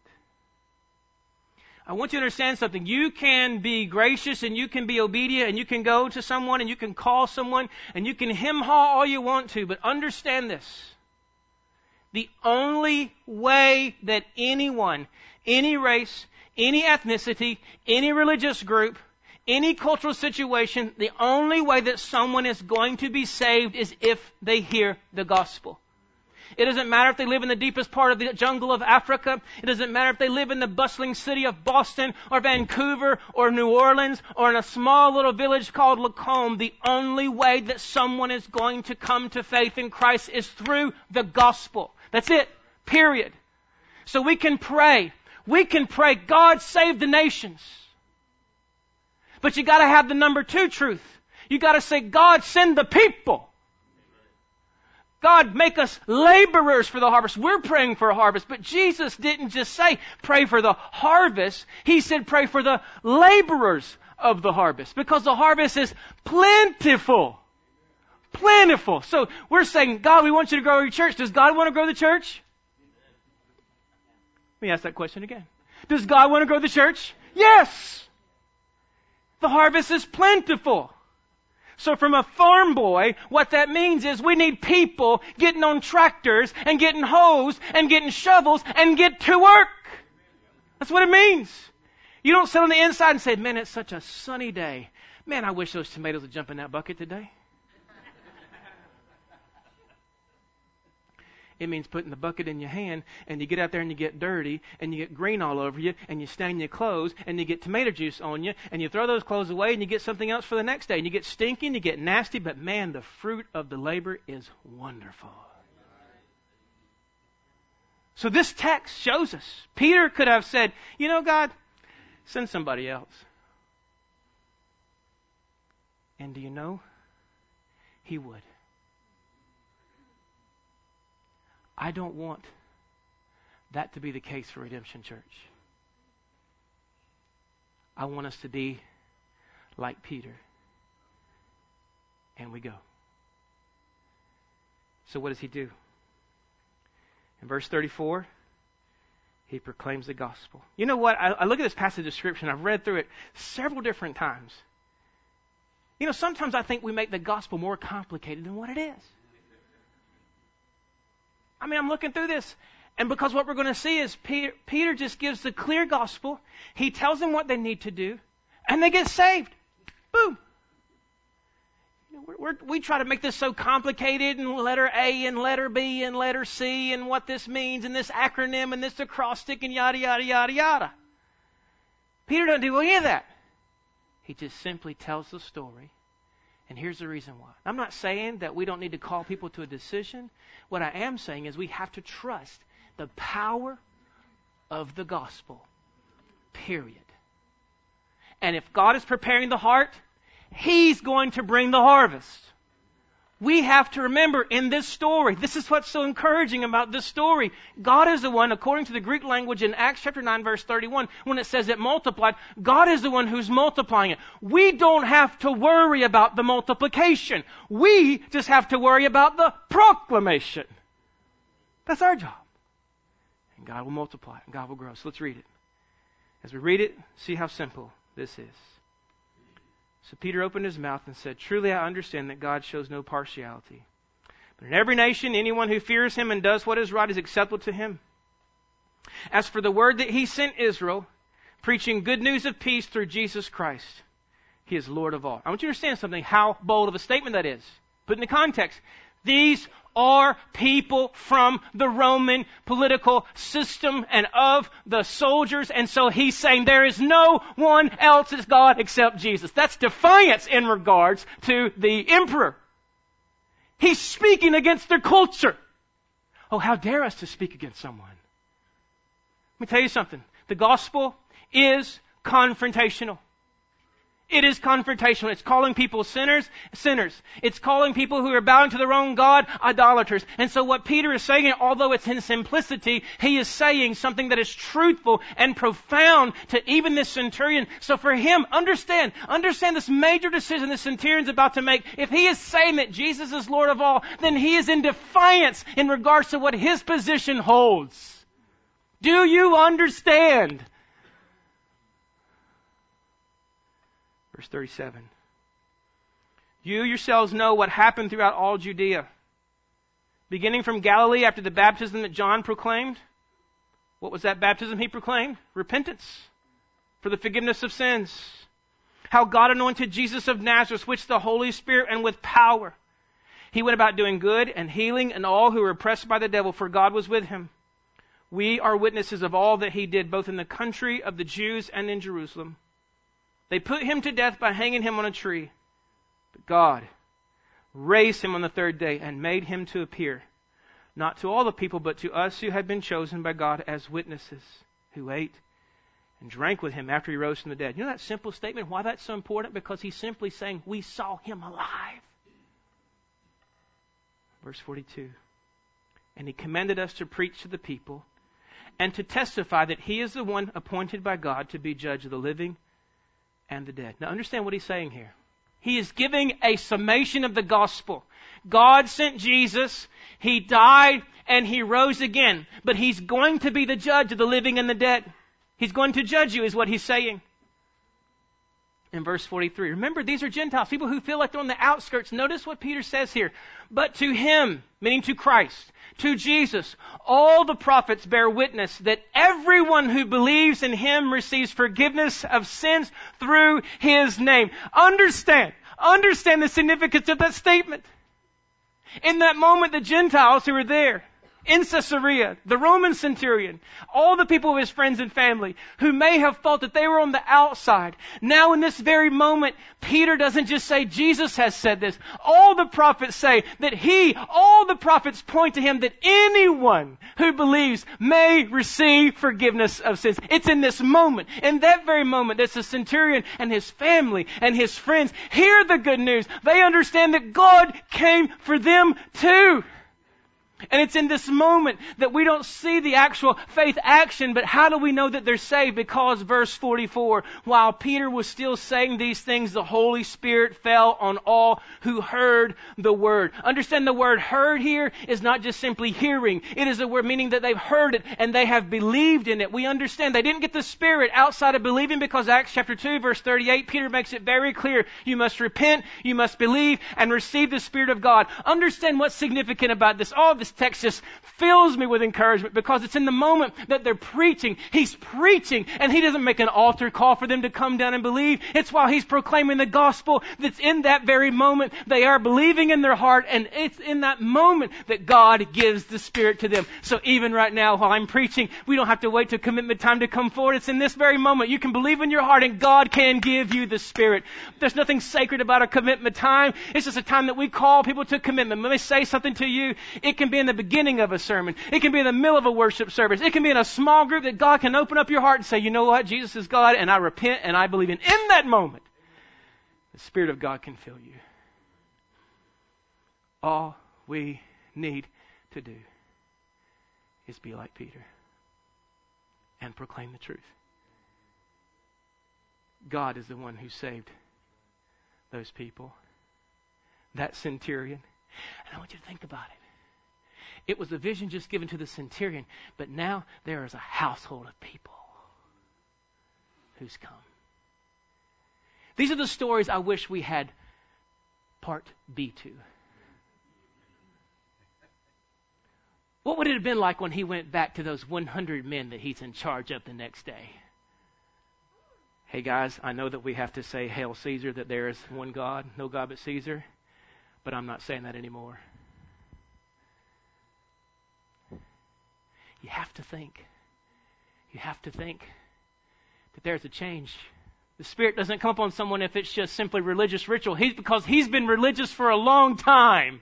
[SPEAKER 2] I want you to understand something. You can be gracious and you can be obedient and you can go to someone and you can call someone and you can hem-haw all you want to, but understand this. The only way that anyone, any race, any ethnicity, any religious group, any cultural situation, the only way that someone is going to be saved is if they hear the gospel. It doesn't matter if they live in the deepest part of the jungle of Africa. It doesn't matter if they live in the bustling city of Boston or Vancouver or New Orleans or in a small little village called Lacombe. The only way that someone is going to come to faith in Christ is through the gospel. That's it. Period. So we can pray. We can pray, God save the nations. But you got to have the number 2 truth. You got to say, God send the people. God, make us laborers for the harvest. We're praying for a harvest. But Jesus didn't just say, pray for the harvest. He said, pray for the laborers of the harvest. Because the harvest is plentiful. Plentiful. So we're saying, God, we want you to grow your church. Does God want to grow the church? Let me ask that question again. Does God want to grow the church? Yes. The harvest is plentiful. So from a farm boy, what that means is we need people getting on tractors and getting hoes and getting shovels and get to work. That's what it means. You don't sit on the inside and say, man, it's such a sunny day. Man, I wish those tomatoes would jump in that bucket today. It means putting the bucket in your hand and you get out there and you get dirty and you get green all over you and you stain your clothes and you get tomato juice on you and you throw those clothes away and you get something else for the next day and you get stinky and you get nasty, but man, the fruit of the labor is wonderful. So this text shows us. Peter could have said, you know, God, send somebody else. And do you know? He would. I don't want that to be the case for Redemption Church. I want us to be like Peter. And we go. So what does he do? In verse 34, he proclaims the gospel. You know what? I look at this passage of Scripture, and I've read through it several different times. You know, sometimes I think we make the gospel more complicated than what it is. I mean, I'm looking through this, and because what we're going to see is Peter just gives the clear gospel. He tells them what they need to do, and they get saved. Boom. We try to make this so complicated, and letter A and letter B and letter C and what this means and this acronym and this acrostic and yada, yada, yada, yada. Peter doesn't do any of that. He just simply tells the story. And here's the reason why. I'm not saying that we don't need to call people to a decision. What I am saying is we have to trust the power of the gospel. Period. And if God is preparing the heart, He's going to bring the harvest. We have to remember in this story, this is what's so encouraging about this story. God is the one, according to the Greek language in Acts chapter 9, verse 31, when it says it multiplied, God is the one who's multiplying it. We don't have to worry about the multiplication. We just have to worry about the proclamation. That's our job. And God will multiply it, and God will grow. So let's read it. As we read it, see how simple this is. So Peter opened his mouth and said, truly I understand that God shows no partiality. But in every nation, anyone who fears Him and does what is right is acceptable to Him. As for the word that He sent Israel, preaching good news of peace through Jesus Christ, He is Lord of all. I want you to understand something, how bold of a statement that is. Put in the context. These are people from the Roman political system and of the soldiers. And so he's saying there is no one else as God except Jesus. That's defiance in regards to the emperor. He's speaking against their culture. Oh, how dare us to speak against someone. Let me tell you something. The gospel is confrontational. It is confrontational. It's calling people sinners. It's calling people who are bowing to the wrong God, idolaters. And so what Peter is saying, although it's in simplicity, he is saying something that is truthful and profound to even this centurion. So for him, understand this major decision the centurion's about to make. If he is saying that Jesus is Lord of all, then he is in defiance in regards to what his position holds. Do you understand? Verse 37. You yourselves know what happened throughout all Judea, beginning from Galilee after the baptism that John proclaimed. What was that baptism he proclaimed? Repentance for the forgiveness of sins. How God anointed Jesus of Nazareth with the Holy Spirit and with power. He went about doing good and healing and all who were oppressed by the devil, for God was with him. We are witnesses of all that he did, both in the country of the Jews and in Jerusalem. They put him to death by hanging him on a tree. But God raised him on the third day and made him to appear, not to all the people, but to us who had been chosen by God as witnesses, who ate and drank with him after he rose from the dead. You know that simple statement, why that's so important? Because he's simply saying, we saw him alive. Verse 42. And he commanded us to preach to the people and to testify that he is the one appointed by God to be judge of the living and the dead. Now understand what he's saying here. He is giving a summation of the gospel. God sent Jesus, he died, and he rose again. But he's going to be the judge of the living and the dead. He's going to judge you, is what he's saying. In verse 43, remember, these are Gentiles, people who feel like they're on the outskirts. Notice what Peter says here. But to him, meaning to Christ, to Jesus, all the prophets bear witness that everyone who believes in him receives forgiveness of sins through his name. Understand the significance of that statement. In that moment, the Gentiles who were there, in Caesarea, the Roman centurion, all the people of his friends and family who may have thought that they were on the outside. Now in this very moment, Peter doesn't just say Jesus has said this. All the prophets say that all the prophets point to him that anyone who believes may receive forgiveness of sins. It's in this moment, in that very moment, that the centurion and his family and his friends hear the good news. They understand that God came for them too. And it's in this moment that we don't see the actual faith action, but how do we know that they're saved? Because verse 44, while Peter was still saying these things, the Holy Spirit fell on all who heard the word. Understand the word heard here is not just simply hearing. It is a word meaning that they've heard it and they have believed in it. We understand they didn't get the Spirit outside of believing, because Acts chapter 2 verse 38, Peter makes it very clear. You must repent, you must believe, and receive the Spirit of God. Understand what's significant about this. All of this text just fills me with encouragement, because it's in the moment that they're preaching. He's preaching, and he doesn't make an altar call for them to come down and believe. It's while he's proclaiming the gospel that's in that very moment they are believing in their heart, and it's in that moment that God gives the Spirit to them. So even right now while I'm preaching, we don't have to wait till commitment time to come forward. It's in this very moment you can believe in your heart and God can give you the Spirit. There's nothing sacred about a commitment time. It's just a time that we call people to commitment. Let me say something to you. It can be in the beginning of a sermon. It can be in the middle of a worship service. It can be in a small group that God can open up your heart and say, you know what? Jesus is God and I repent and I believe in that moment, the Spirit of God can fill you. All we need to do is be like Peter and proclaim the truth. God is the one who saved those people. That centurion. And I want you to think about it. It was a vision just given to the centurion, but now there is a household of people who's come. These are the stories I wish we had part B to. What would it have been like when he went back to those 100 men that he's in charge of the next day? Hey guys, I know that we have to say, Hail Caesar, that there is one God, no God but Caesar, but I'm not saying that anymore. You have to think that there's a change. The Spirit doesn't come upon someone if it's just simply religious ritual. Because he's been religious for a long time.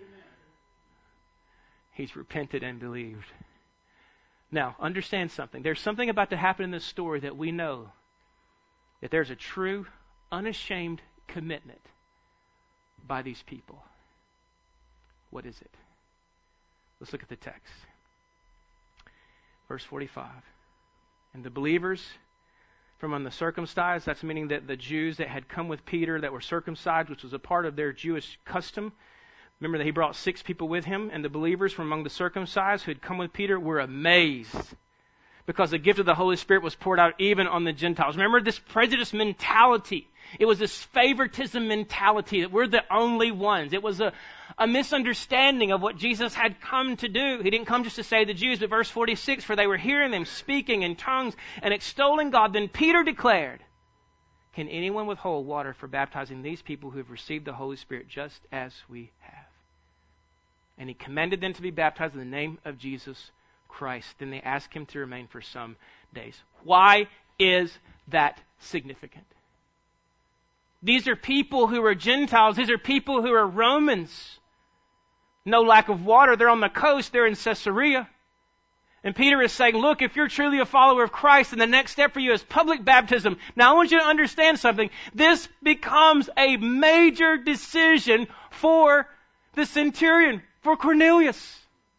[SPEAKER 2] He's repented and believed. Now, understand something. There's something about to happen in this story that we know that there's a true, unashamed commitment by these people. What is it? Let's look at the text. Verse 45. And the believers from among the circumcised, that's meaning that the Jews that had come with Peter that were circumcised, which was a part of their Jewish custom. Remember that he brought 6 people with him, and the believers from among the circumcised who had come with Peter were amazed because the gift of the Holy Spirit was poured out even on the Gentiles. Remember this prejudice mentality. It was this favoritism mentality that we're the only ones. It was a misunderstanding of what Jesus had come to do. He didn't come just to save the Jews, but verse 46, for they were hearing them speaking in tongues and extolling God. Then Peter declared, can anyone withhold water for baptizing these people who have received the Holy Spirit just as we have? And he commanded them to be baptized in the name of Jesus Christ. Then they asked him to remain for some days. Why is that significant? These are people who are Gentiles. These are people who are Romans. No lack of water. They're on the coast. They're in Caesarea. And Peter is saying, look, if you're truly a follower of Christ, then the next step for you is public baptism. Now I want you to understand something. This becomes a major decision for the centurion, for Cornelius.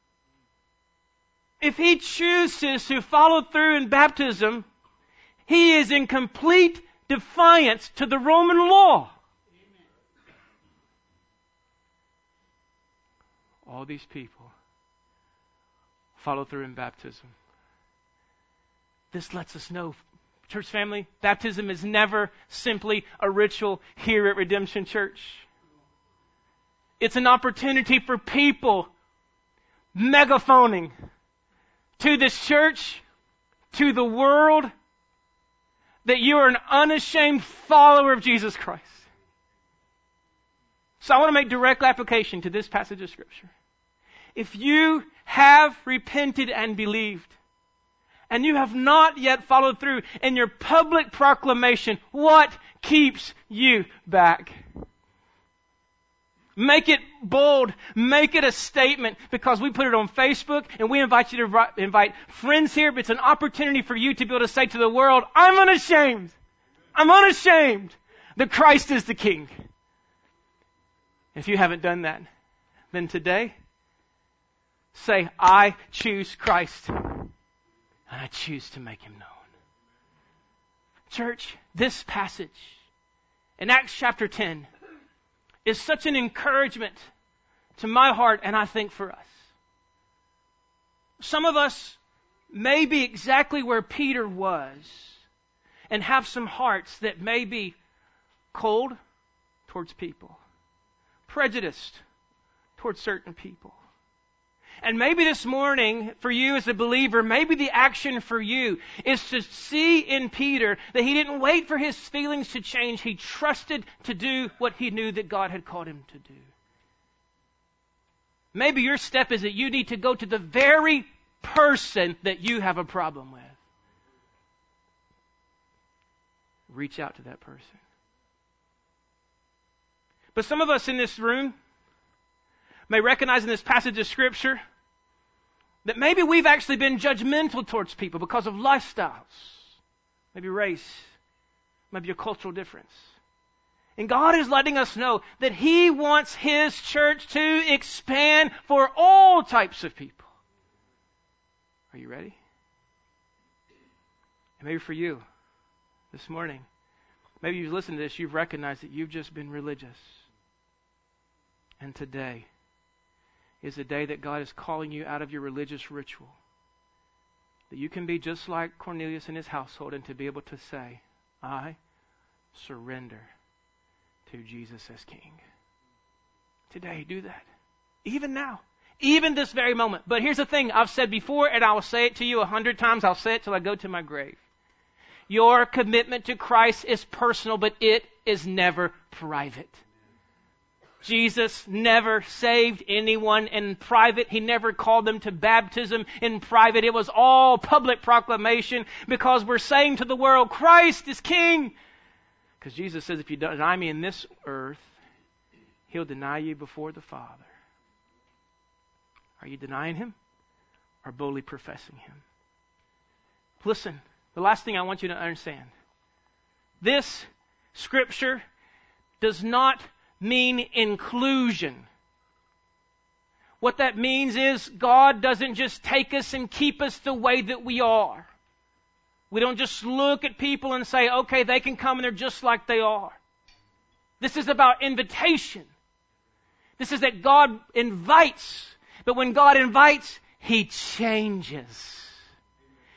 [SPEAKER 2] If he chooses to follow through in baptism, he is in complete defiance to the Roman law. All these people follow through in baptism. This lets us know, church family, baptism is never simply a ritual here at Redemption Church. It's an opportunity for people megaphoning to this church, to the world, that you are an unashamed follower of Jesus Christ. So I want to make direct application to this passage of Scripture. If you have repented and believed, and you have not yet followed through in your public proclamation, what keeps you back? Make it bold. Make it a statement, because we put it on Facebook and we invite you to invite friends here. But it's an opportunity for you to be able to say to the world, I'm unashamed. I'm unashamed that Christ is the King. If you haven't done that, then today, say, I choose Christ and I choose to make Him known. Church, this passage in Acts chapter 10 is such an encouragement to my heart, and I think for us. Some of us may be exactly where Peter was and have some hearts that may be cold towards people, prejudiced towards certain people. And maybe this morning, for you as a believer, maybe the action for you is to see in Peter that he didn't wait for his feelings to change. He trusted to do what he knew that God had called him to do. Maybe your step is that you need to go to the very person that you have a problem with. Reach out to that person. But some of us in this room may recognize in this passage of Scripture that maybe we've actually been judgmental towards people because of lifestyles, maybe race, maybe a cultural difference. And God is letting us know that He wants His church to expand for all types of people. Are you ready? And maybe for you this morning, maybe you've listened to this, you've recognized that you've just been religious. And today is the day that God is calling you out of your religious ritual. That you can be just like Cornelius and his household and to be able to say, I surrender to Jesus as King. Today, do that. Even now. Even this very moment. But here's the thing I've said before, and I will say it to you 100 times. I'll say it till I go to my grave. Your commitment to Christ is personal, but it is never private. Jesus never saved anyone in private. He never called them to baptism in private. It was all public proclamation, because we're saying to the world, Christ is King. Because Jesus says, if you deny me in this earth, He'll deny you before the Father. Are you denying Him or boldly professing Him? Listen, the last thing I want you to understand. This Scripture does not mean inclusion. What that means is God doesn't just take us and keep us the way that we are. We don't just look at people and say, okay, they can come and they're just like they are. This is about invitation. This is that God invites. But when God invites, He changes.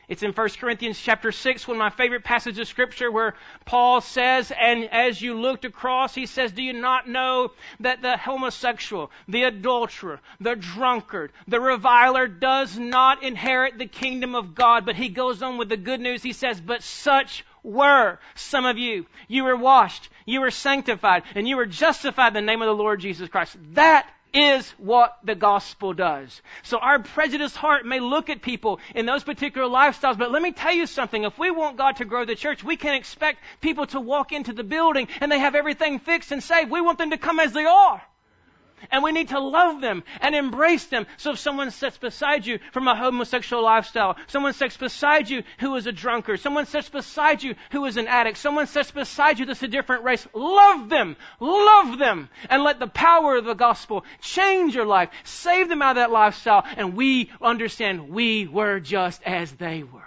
[SPEAKER 2] It's in 1 Corinthians chapter 6, one of my favorite passages of Scripture, where Paul says, and as you looked across, he says, do you not know that the homosexual, the adulterer, the drunkard, the reviler does not inherit the kingdom of God? But he goes on with the good news. He says, but such were some of you. You were washed, you were sanctified, and you were justified in the name of the Lord Jesus Christ. That is what the gospel does. So our prejudiced heart may look at people in those particular lifestyles, but let me tell you something. If we want God to grow the church, we can't expect people to walk into the building and they have everything fixed and saved. We want them to come as they are. And we need to love them and embrace them. So if someone sits beside you from a homosexual lifestyle, someone sits beside you who is a drunkard, someone sits beside you who is an addict, someone sits beside you that's a different race, love them, and let the power of the gospel change your life, save them out of that lifestyle, and we understand we were just as they were.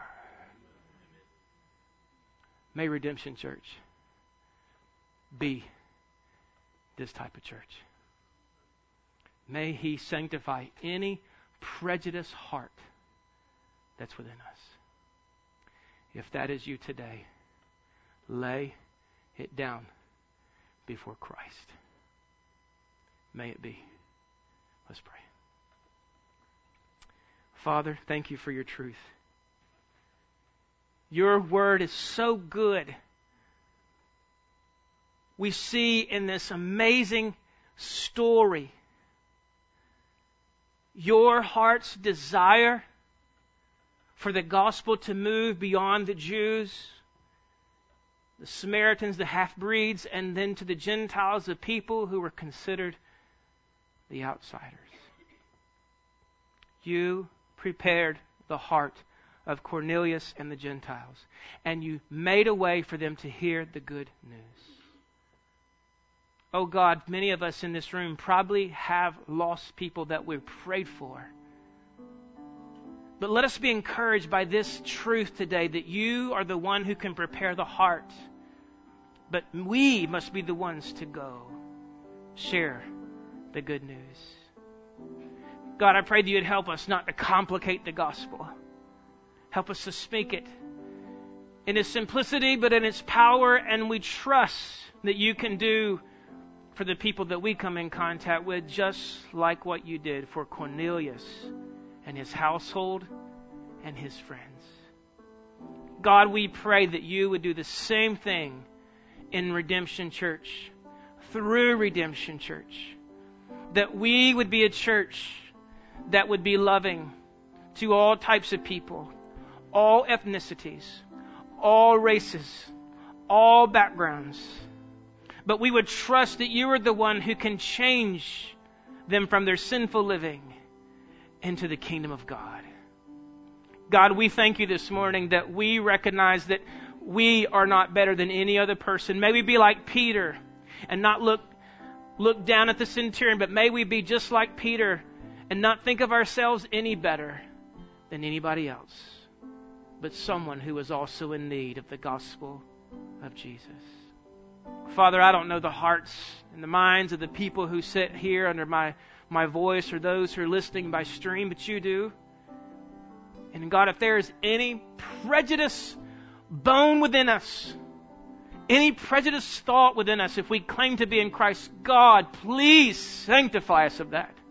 [SPEAKER 2] May Redemption Church be this type of church. May He sanctify any prejudiced heart that's within us. If that is you today, lay it down before Christ. May it be. Let's pray. Father, thank you for your truth. Your word is so good. We see in this amazing story your heart's desire for the gospel to move beyond the Jews, the Samaritans, the half-breeds, and then to the Gentiles, the people who were considered the outsiders. You prepared the heart of Cornelius and the Gentiles, and you made a way for them to hear the good news. Oh God, many of us in this room probably have lost people that we've prayed for. But let us be encouraged by this truth today that you are the one who can prepare the heart. But we must be the ones to go share the good news. God, I pray that you'd help us not to complicate the gospel. Help us to speak it in its simplicity, but in its power, and we trust that you can do for the people that we come in contact with, just like what you did for Cornelius and his household and his friends. God, we pray that you would do the same thing in Redemption Church, through Redemption Church. That we would be a church that would be loving to all types of people, all ethnicities, all races, all backgrounds. But we would trust that you are the one who can change them from their sinful living into the kingdom of God. God, we thank you this morning that we recognize that we are not better than any other person. May we be like Peter and not look down at the centurion, but may we be just like Peter and not think of ourselves any better than anybody else, but someone who is also in need of the gospel of Jesus. Father, I don't know the hearts and the minds of the people who sit here under my voice or those who are listening by stream, but you do. And God, if there is any prejudice bone within us, any prejudiced thought within us, if we claim to be in Christ, God, please sanctify us of that.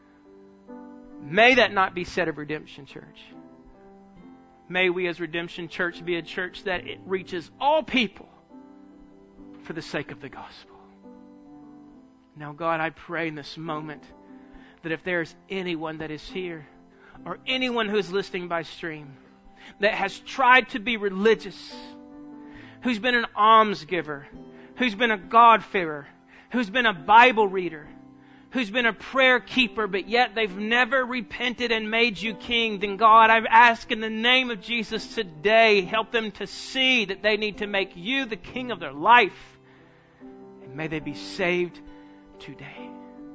[SPEAKER 2] May that not be said of Redemption Church. May we as Redemption Church be a church that it reaches all people for the sake of the gospel. Now, God, I pray in this moment that if there's anyone that is here or anyone who is listening by stream that has tried to be religious, who's been an almsgiver, who's been a God-fearer, who's been a Bible reader, who's been a prayer keeper, but yet they've never repented and made you king, then God, I ask in the name of Jesus today, help them to see that they need to make you the king of their life. And may they be saved today.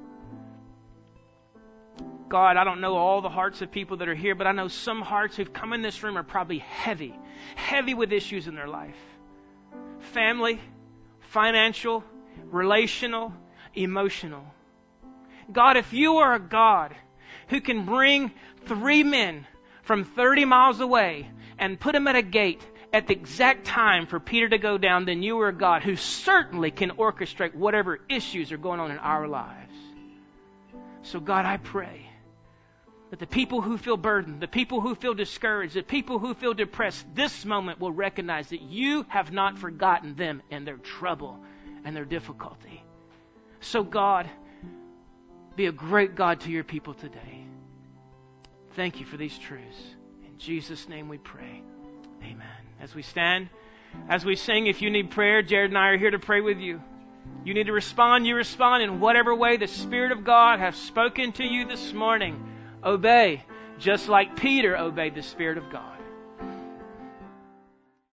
[SPEAKER 2] God, I don't know all the hearts of people that are here, but I know some hearts who've come in this room are probably heavy with issues in their life. Family, financial, relational, emotional. God, if you are a God who can bring 3 men from 30 miles away and put him at a gate at the exact time for Peter to go down, then you are a God who certainly can orchestrate whatever issues are going on in our lives. So God, I pray that the people who feel burdened, the people who feel discouraged, the people who feel depressed, this moment will recognize that you have not forgotten them and their trouble and their difficulty. So God, be a great God to your people today. Thank you for these truths. In Jesus' name we pray. Amen. As we stand, as we sing, if you need prayer, Jared and I are here to pray with you. You need to respond, you respond in whatever way the Spirit of God has spoken to you this morning. Obey, just like Peter obeyed the Spirit of God.